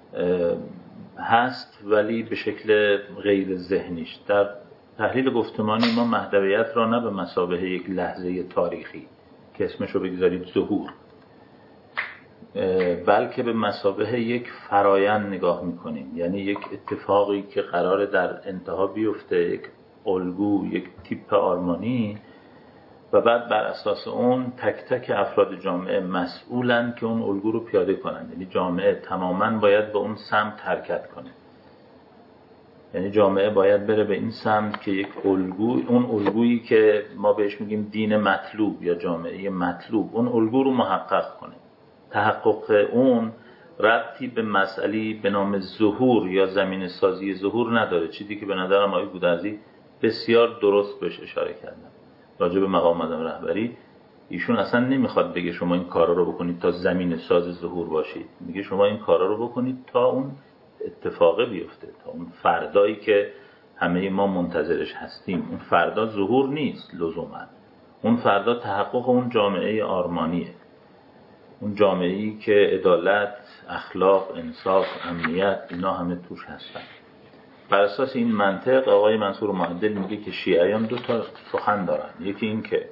هست، ولی به شکل غیر ذهنیش. در تحلیل گفتمانی ما مهدویت را نه به مثابه یک لحظه تاریخی که اسمشو بگذارید ظهور، بلکه به مثابه یک فرایند نگاه میکنیم، یعنی یک اتفاقی که قراره در انتها بیفته، یک الگو، یک تیپ آرمانی، و بعد بر اساس اون تک تک افراد جامعه مسئولن که اون الگو رو پیاده کنن. یعنی جامعه تماما باید به اون سمت حرکت کنه، یعنی جامعه باید بره به این سمت که یک الگو، اون الگویی که ما بهش میگیم دین مطلوب یا جامعه مطلوب، اون الگو رو محقق کنه. تحقق اون ربطی به مسئله به نام ظهور یا زمین سازی ظهور نداره، چیزی که به نظرم آقای گودرزی بسیار درست بهش اشاره کردن راجع به مقام آدم رهبری. ایشون اصلا نمیخواد بگه شما این کارا رو بکنید تا زمین ساز ظهور باشید، میگه شما این کارا رو بکنید تا اون اتفاقه بیفته، تا اون فردایی که همه ما منتظرش هستیم. اون فردا ظهور نیست لزوما، اون فردا تحقق اون جامعه آرمانیه، اون جامعه‌ای که عدالت، اخلاق، انصاف، امنیت اینا همه توش هستن. بر اساس این منطق آقای منصور معدل میگه که شیعیان دو تا سخن دارن. یکی این که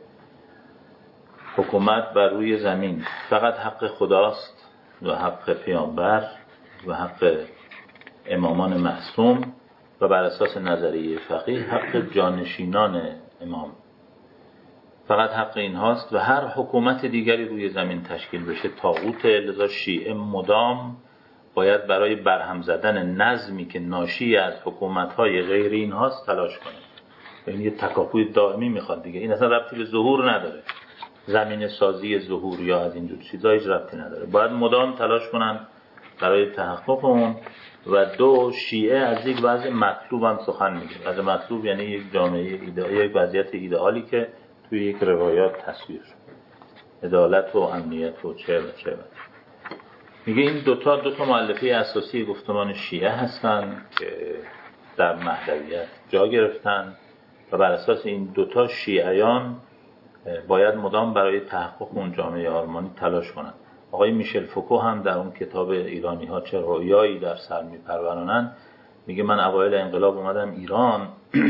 حکومت بر روی زمین فقط حق خداست و حق پیامبر و حق امامان معصوم، و بر اساس نظریه فقیه حق جانشینان امام، فقط حق این هاست و هر حکومت دیگری روی زمین تشکیل بشه طاغوت. لذا شیعه مدام باید برای برهم زدن نظمی که ناشی از حکومت‌های غیر این هاست تلاش کنه. این یه تکاپوی دائمی میخواد دیگه. این اصلا ربطی به ظهور نداره، زمین سازی ظهور یا از اینجور چیزا هیچ ربطی نداره. باید مدام تلاش کنن برای تحقق اون. و دو، شیعه از یک وضع مطلوب هم سخن میگه. وضع مطلوب یعنی یک جامعه ایدئالی، یک وضعیت ایدئالی که توی یک روایات تصویر شد، عدالت و امنیت و چه و چه و میگه. این دوتا دوتا مؤلفه اساسی گفتمان شیعه هستن که در مهدویت جا گرفتن و بر اساس این دوتا شیعیان باید مدام برای تحقق اون جامعه آلمانی تلاش کنند. آقای میشل فوکو هم در اون کتاب ایرانی ها چه رویایی در سر میپرورانند میگه من اوایل انقلاب اومدم ایران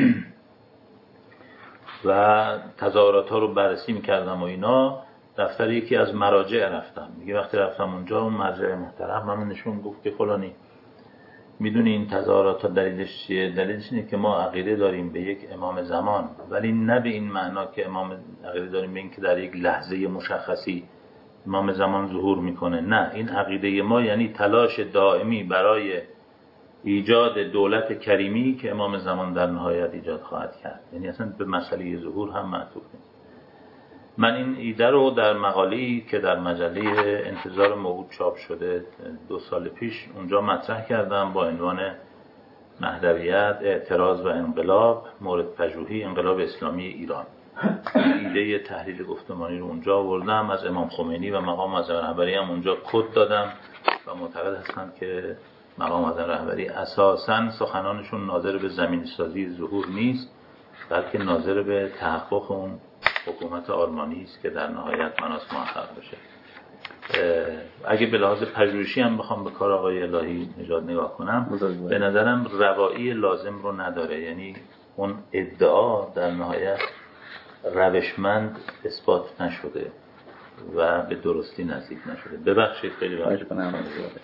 و تظاهرات ها رو بررسی میکردم و اینا، دفتر یکی از مراجع رفتم. میگه وقتی رفتم اونجا اون مرجع محترم من نشون گفت که فلانی میدونی این تظاهرات ها دلیلش چیه؟ دلیلش اینه که ما عقیده داریم به یک امام زمان، ولی نه به این معنا که امام عقیده داریم به این که در یک لحظه مشخصی امام زمان ظهور میکنه. نه، این عقیده ما یعنی تلاش دائمی برای ایجاد دولت کریمی که امام زمان در نهایت ایجاد خواهد کرد. یعنی اصلا به مسئله ظهور هم معطوف نیست. من این ایده رو در مقاله‌ای که در مجله انتظار موعود چاپ شده دو سال پیش اونجا مطرح کردم با عنوان مهدویت، اعتراض و انقلاب، مورد پژوهی انقلاب اسلامی ایران. ایده تحلیل گفتمانی رو اونجا آوردم، از امام خمینی و مقام معظم رهبری هم اونجا کد دادم و معتقد هستم که مقام معظم رهبری اساساً سخنانشون ناظر به زمین‌سازی ظهور نیست، بلکه ناظر به تحقق اون حکومت آلمانی است که در نهایت مناس محقق بشه. اگه به لحاظ پژوهشی هم بخوام به کار آقای الهی نژاد نگاه کنم، به نظرم روایی لازم رو نداره. یعنی اون ادعا در نهایت روشمند اثبات نشده و به درستی نزدیک نشده. ببخشید خیلی وقت کنم.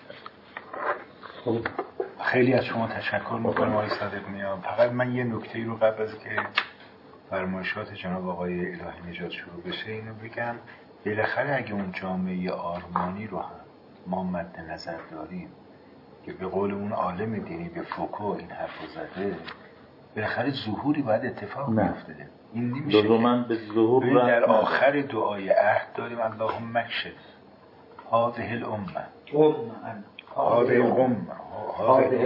خب خیلی از شما تشکر میکنم آقای صادق میام. فقط من یه نکته رو قبل از که فرمایشات جناب آقای الهی نژاد شروع بشه اینو بگم. بالاخره اگه اون جامعه آلمانی رو هم ما مد نظر داریم که به قول اون عالم دینی به فوکو این حرف زده، بالاخره ظهوری باید اتفاق میفته. این نمیشه من به ظهور در آخر دعای عهد داریم اللهم اکشف هذه الامه هذه الامه هذه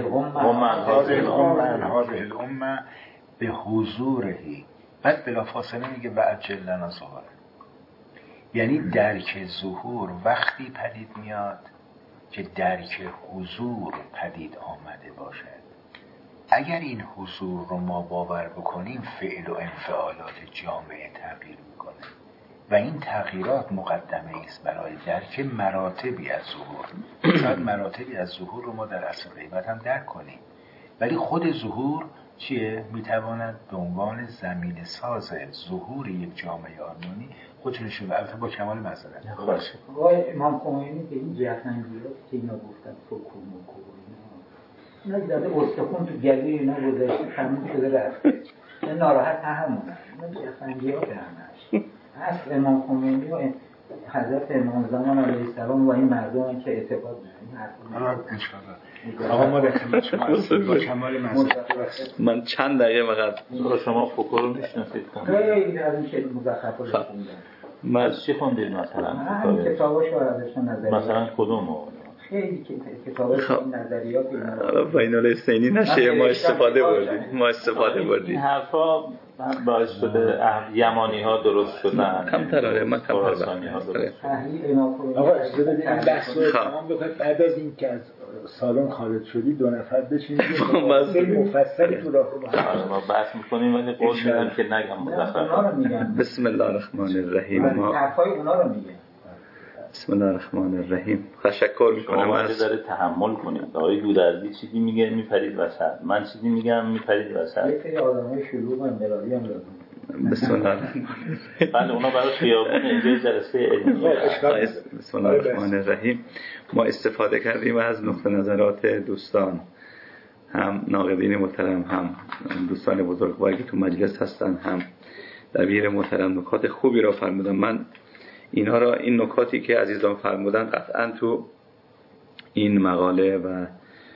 الامه هذه الامه به حضورهی. بعد بلافاصله میگه و عجل لنا ظهوره. یعنی درک ظهور وقتی پدید میاد که درک حضور پدید آمده باشد. اگر این حضور رو ما باور بکنیم فعل و انفعالات جامعه تغییر میکنه و این تغییرات مقدمه است برای درک مراتبی از ظهور. شاید مراتبی از ظهور رو ما در اصل غیبت هم درک کنیم، ولی خود ظهور چیه؟ میتواند به عنوان زمین ساز ظهور یک جامعه آلمانی خودشون نشون بده. البته با کمال معذرت. آقای امام خمینی که این جهنگیات که اینا گفتن فوکو موکو اینا اینا زده استخون تو گلوی اینا گذاشته تموم شده رفته. این ناراحت همونه. اینا جهنگیات همش. اصل امام خمینی و حضرت امام زمان علیه السلام و این مردم که اعتقاد دارن. ان شاءالله. آقا ما در خدمت شما هستیم با کمال معذرت. من چند دقیقه فقط شما فوکو رو میشناسید؟ خیلی از این که مزخرفات خوندن. من چی خوندید مثلا؟ من کتاباشو ازشون نظریات. مثلا کدومو؟ خیلی کتاباش نظریات اینا. فاینال استینی نشه ما استفاده بردیم. ما استفاده بردیم. این حرفا باعث شده یمانی ها درست شدن. کم تراره من کم خراسانی ها درست شدن. آقا اجازه بدید این بحث رو تمام بکنید. بعد از این که از سالن خارج شدی دو نفر بشینید مفصلی تو راه رو ما بحث میکنیم ولی قول میدم که نگم مزخرف. بسم الله الرحمن الرحیم. ما حرفای اونا رو میگه. بسم الله الرحمن الرحیم. تشکر میکنم. شما باید داره تحمل کنید. آقای دودرزی چیزی میگه میپرید وسط، من چیزی میگم میپرید وسط. یه سری آدمای شلوغ و انقلابی هم لازم. بسم الله الرحمن بله اونا برای خیابون اینجا جلسه علمیه. بسم الله الرحمن الرحیم. ما استفاده کردیم از نقطه نظرات دوستان، هم ناقدین محترم، هم دوستان بزرگواری که تو مجلس هستن، هم دبیر محترم نکات خوبی را فرمودن. من اینها را این نکاتی که عزیزان فرمودن قطعا تو این مقاله و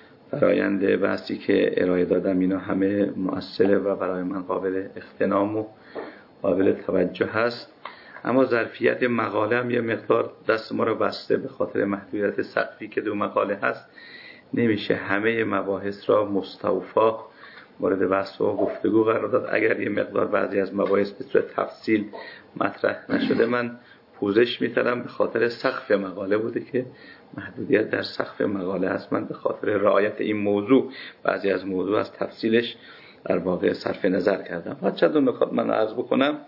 فرایند بحثی که ارائه دادم اینا همه مؤثره و برای من قابل اغتنام و قابل توجه هست. اما ظرفیت مقاله هم یه مقدار دست ما رو بسته به خاطر محدودیت سقفی که دو مقاله هست. نمیشه همه مباحث را مستوفا مورد بحث و گفتگو قرار داد. اگر یه مقدار بعضی از مباحث به صورت تفصیل مطرح نشده من پوزش می‌طلبم، به خاطر سقف مقاله بوده که محدودیت در سقف مقاله هست. من به خاطر رعایت این موضوع بعضی از موضوع از تفصیلش در واقع صرف نظر کردم. و چند نکات من عرض بکنم.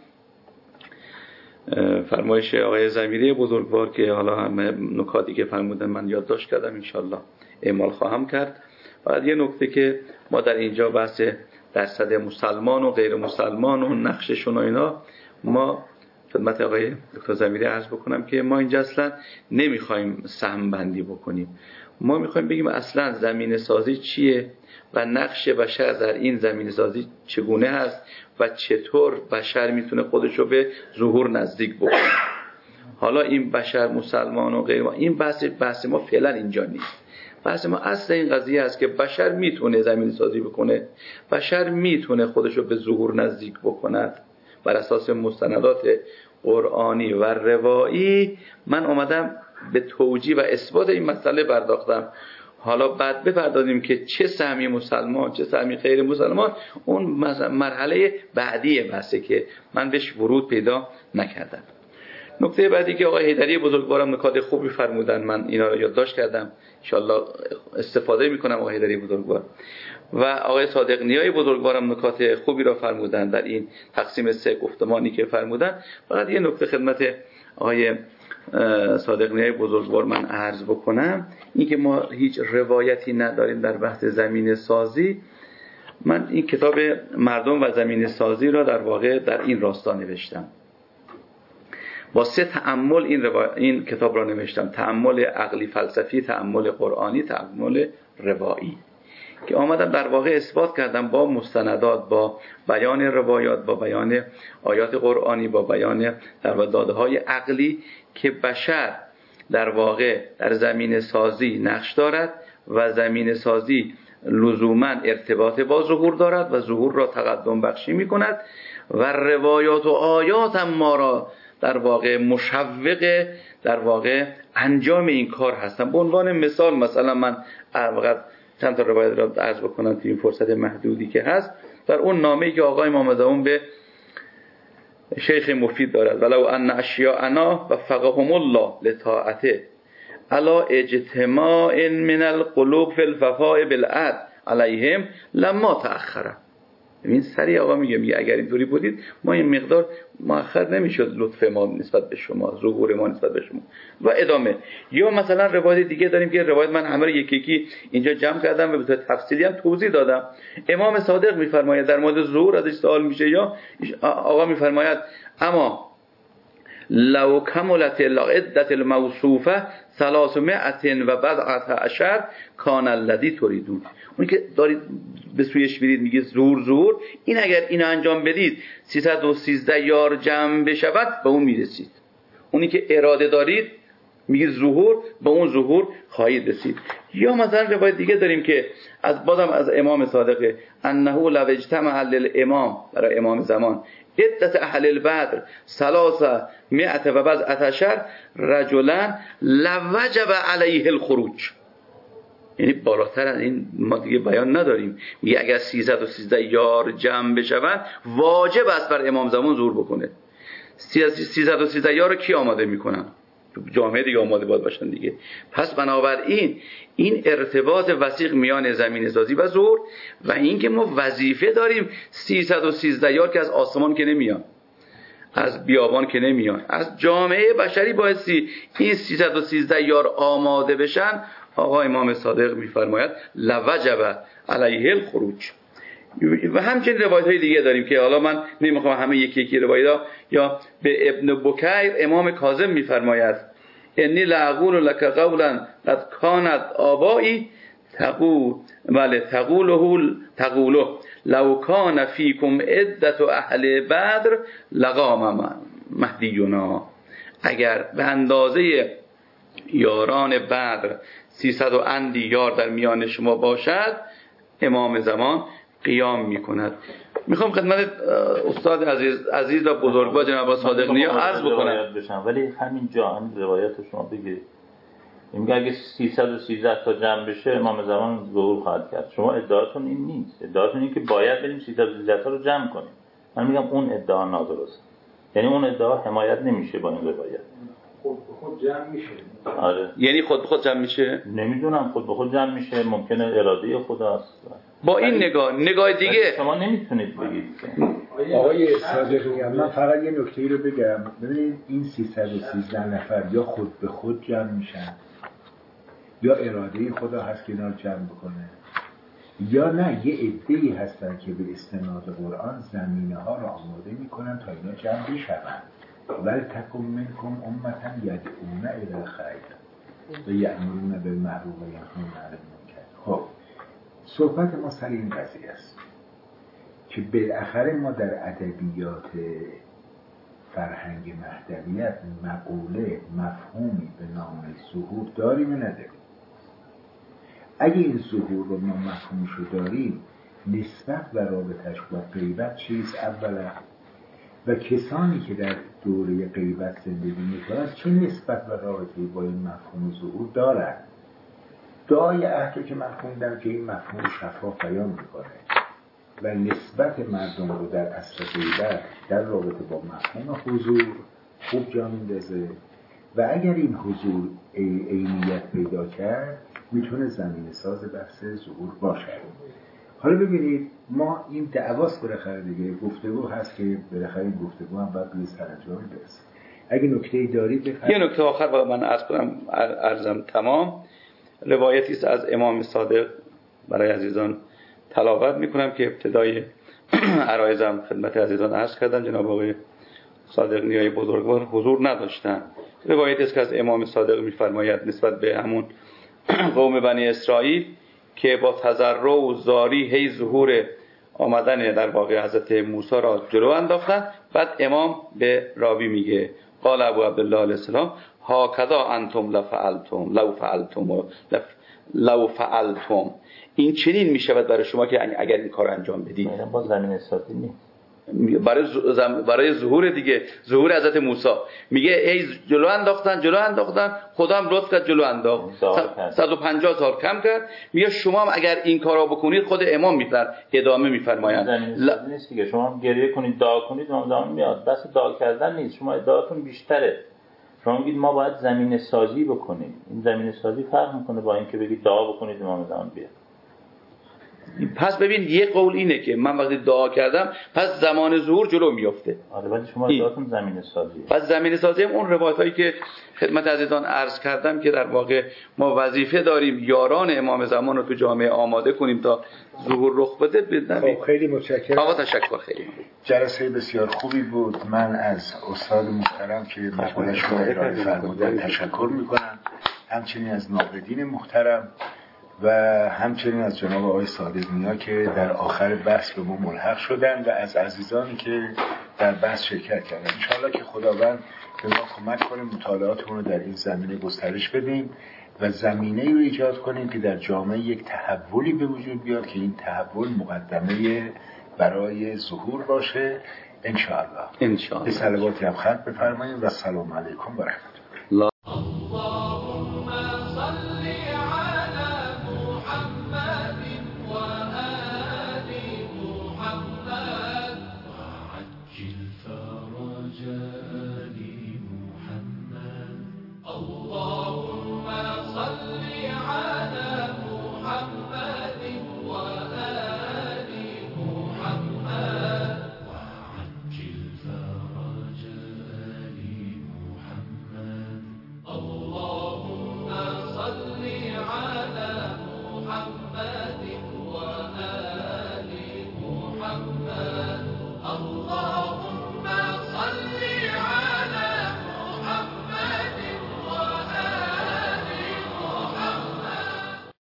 فرمایش آقای ضمیری بزرگوار که حالا همه نکاتی که فرمودن من یادداشت کردم، انشالله اعمال خواهم کرد. فقط یه نکته که ما در اینجا بحث درصد مسلمان و غیر مسلمان و نقششون و اینا، ما خدمت آقای دکتر ضمیری عرض بکنم که ما اینجا اصلا نمیخوایم سهم بندی بکنیم. ما میخوایم بگیم اصلا زمینه سازی چیه و نقش بشر در این زمینه سازی چگونه هست و چطور بشر میتونه خودشو به ظهور نزدیک بکنه. حالا این بشر مسلمان و غیر، این بحث بحث ما فعلا اینجا نیست. بحث ما اصل این قضیه است که بشر میتونه زمینه سازی بکنه، بشر میتونه خودشو به ظهور نزدیک بکند بر اساس مستندات قرآنی و روایی. من اومدم به توجیه و اثبات این مسئله پرداختم. حالا بعد بپردازیم که چه سهمی مسلمان چه سهمی غیر مسلمان، اون مرحله بعدی بحثه که من بهش ورود پیدا نکردم. نکته بعدی که آقای حیدری بزرگوارم نکات خوبی فرمودن، من اینا رو یادداشت کردم، ان شاءالله استفاده میکنم. آقای حیدری بزرگوار و آقای صادق نیای بزرگوارم نکات خوبی را فرمودن در این تقسیم سه گفتمانی که فرمودن. فقط یه نکته خدمت آقای صادق نیای بزرگوار من عرض بکنم، این که ما هیچ روایتی نداریم در بحث زمینه سازی. من این کتاب مردم و زمینه سازی را در واقع در این راستا نوشتم، با سه تأمل این, روا... این کتاب را نوشتم: تأمل عقلی فلسفی، تأمل قرآنی، تأمل روایی، که آمدم در واقع اثبات کردم با مستندات، با بیان روایات، با بیان آیات قرآنی، با بیان در داده‌های عقلی که بشر در واقع در زمینه سازی نقش دارد و زمینه سازی لزوما ارتباط با ظهور دارد و ظهور را تقدم بخشی می کند و روایات و آیات هم ما را در واقع مشوق در واقع انجام این کار هستن. به عنوان مثال مثلا من فقط چند تا روایت را عرض بکنم تو این فرصت محدودی که هست. در اون نامه‌ای که آقای امام زمان به شیخ مفید دارد: ولو ان اشیاءنا وفقهم الله لطاعته علی اجتماع من القلوب فی الوفاء بالعهد علیهم لما تأخر. این سری آقا میگه میگه اگر اینطوری بودید ما این مقدار مؤخر نمیشد لطف ما نسبت به شما، ظهور ما نسبت به شما. و ادامه. یا مثلا روایت دیگه داریم که روایت من همه رو یکی یکی اینجا جمع کردم و به طور تفصیلی هم توضیح دادم. امام صادق میفرماید در مورد ظهور ازش سوال میشه، یا آقا میفرماید اما لو کملت العدة الموصوفه ثلاثمائة و بضعة عشر کان الذی تريدون. اون که دارید به سویش برید میگه ظهور ظهور، این اگر اینو انجام بدید سیصد و سیزده یار جمع بشود به اون میرسید. اونی که اراده دارید میگه ظهور، به اون ظهور خواهید رسید. یا مثلا روایت دیگه داریم که از بازم از امام صادق: انه لو اجتمع للامام، برای امام زمان، عدت اهل البدر ثلاثه مئة و بضعة عشر رجلا لوجب علیه الخروج. یعنی بالاتر از این ما دیگه بیان نداریم. میگه اگر سیصد و سیزده یار جمع بشوند واجب است بر امام زمان ظهور بکنه. سیصد و سیزده یار رو کی آماده میکنن؟ جامعه دیگه آماده باید باشن دیگه. پس بنابراین این ارتباط وثیق میان زمین سازی و ظهور و این که ما وظیفه داریم سیصد و سیزده یار که از آسمان که نمیان، از بیابان که نمیان، از جامعه بشری بایستی این سیصد و سیزده یار آماده بشن. آقا امام صادق میفرماید لوجب علیه الخروج. و همچنین روایت های دیگه داریم که حالا من نمیخوام همه یکی یکی روایت. یا به ابن بکیر امام کاظم میفرماید: انی لاقول لک قولا قد کانت آبایی تقول بله تقوله تقوله لو کان فیکم عدت اهل بدر لقام مهدینا. اگر به اندازه یاران بدر سیصد و اندی یار در میان شما باشد امام زمان قیام میکند. میخوام خدمت استاد عزیز عزیز و بزرگوار جناب صادق نیا عرض بکنم، ولی همین جا هم روایت شما بگیرید. میگه اگه سیصد و سیزده تا جمع بشه امام زمان ظهور خواهد کرد. شما ادعاتون این نیست، ادعاتون این که باید بریم سیصد و سیزده تا رو جمع کنیم. من میگم اون ادعا نادرست، یعنی اون ادعا حمایت نمیشه با این روایت. خود به خود جمع میشه. آره. یعنی خود به خود جمع میشه؟ نمیدونم خود به خود جمع میشه، ممکنه اراده خداست. با این نگاه نگاه دیگه شما نمیتونید بگید. آقای صادقی من فقط یه نکته ای رو بگم. ببینید این سیصد و سیزده نفر یا خود به خود جمع میشن یا اراده خدا هست که اینا رو جمع بکنه، یا نه یه عده‌ای هستن که به استناد قرآن زمینه ها رو آماده میکنن تا اینا جمع بشون. ولی تکن منکم امتا یدعون الی الخیر و یأمرون بالمعروف و ینهون عن المنکر. خب صحبت ما سر این قضیه است که بالاخره ما در ادبیات فرهنگ مهدویت مقوله مفهومی به نام ظهور داریم و نداریم. اگه این ظهور رو ما مفهومش رو داریم، نسبت و رابطش با غیبت چیز اولا، و کسانی که در دوره غیبت زندگی میکنند چه نسبت و رابطه‌ای با این مفهوم ظهور دارند. دعای عهد که من خوندم که این مفهوم شفاف بیان میکنه و نسبت مردم رو در عصر غیبت در رابطه با مفهوم حضور خوب جا میندازه و اگر این حضور عینیت پیدا کرد میتونه زمینه ساز بحث ظهور باشه. حالا ببینید ما این دعواست بالاخره دیگه، گفتگو هست که بالاخره این گفتگو هم باید به سرانجامی برسه. اگه نکته‌ای دارید بفرمایید. یه نکته آخر با من عرض کنم، عرضم تمام. روایتی است از امام صادق برای عزیزان تلاوت میکنم که ابتدای عرایزم خدمت عزیزان عرض کردم. جناب آقای صادق نیای بزرگوار حضور نداشتن. روایتی است که از امام صادق میفرماید نسبت به همون قوم بنی اسرائیل که با تضرع و زاری هی ظهور آمدن در واقع حضرت موسی را جلو انداختن. بعد امام به راوی میگه قال ابو عبدالله علیه السلام هاکذا انتم لفعلتم لو فعلتم لو فعلتم، این چنین میشود برای شما که اگر این کار انجام بدید. با زمین سازی نیست، برای زم... برای ظهور دیگه، ظهور حضرت موسی میگه ای جلو انداختن جلو انداختن خدا هم لطف کرد جلو انداخت، صد و پنجاه سال کم کرد. میگه شما هم اگر این کارا بکنید، خود امام میفر ادامه میفرمایند ل... نیست دیگه شما هم گریه کنید دعا کنید امام میاد، بس دعا کردن نیست، شما ادعاتون بیشتره. شما میگید ما باید زمینه سازی بکنیم، این زمینه سازی فرق میکنه با اینکه بگید دعا بکنید امام زمان بیاد. پس ببین یه قول اینه که من وقتی دعا کردم پس زمان ظهور جلو میفته. آره ولی شما ادعاتون زمینه سازی. پس زمینه سازی هم اون روایتایی که خدمت عزیزان عرض کردم که در واقع ما وظیفه داریم یاران امام زمان رو تو جامعه آماده کنیم تا ظهور رخ بده. بدم خب خیلی متشکرم. آقا تشکر، خیلی جلسه بسیار خوبی بود. من از استاد محترم که مقاله‌اش رو ارائه فرمودن تشکر میکنم، همچنین از ناقدین محترم و همچنین از جناب آقای صادق نیا که در آخر بحث به ما ملحق شدن و از عزیزانی که در بحث شرکت کردن. انشاءالله که خداوند به ما کمک کنه مطالعاتمون رو در این زمینه گسترش بدیم و زمینه‌ای رو ایجاد کنیم که در جامعه یک تحولی به وجود بیاد که این تحول مقدمه برای ظهور باشه. انشاءالله. انشاءالله. به صلواتی هم ختم بفرمایید و سلام علیکم و رحمت الله.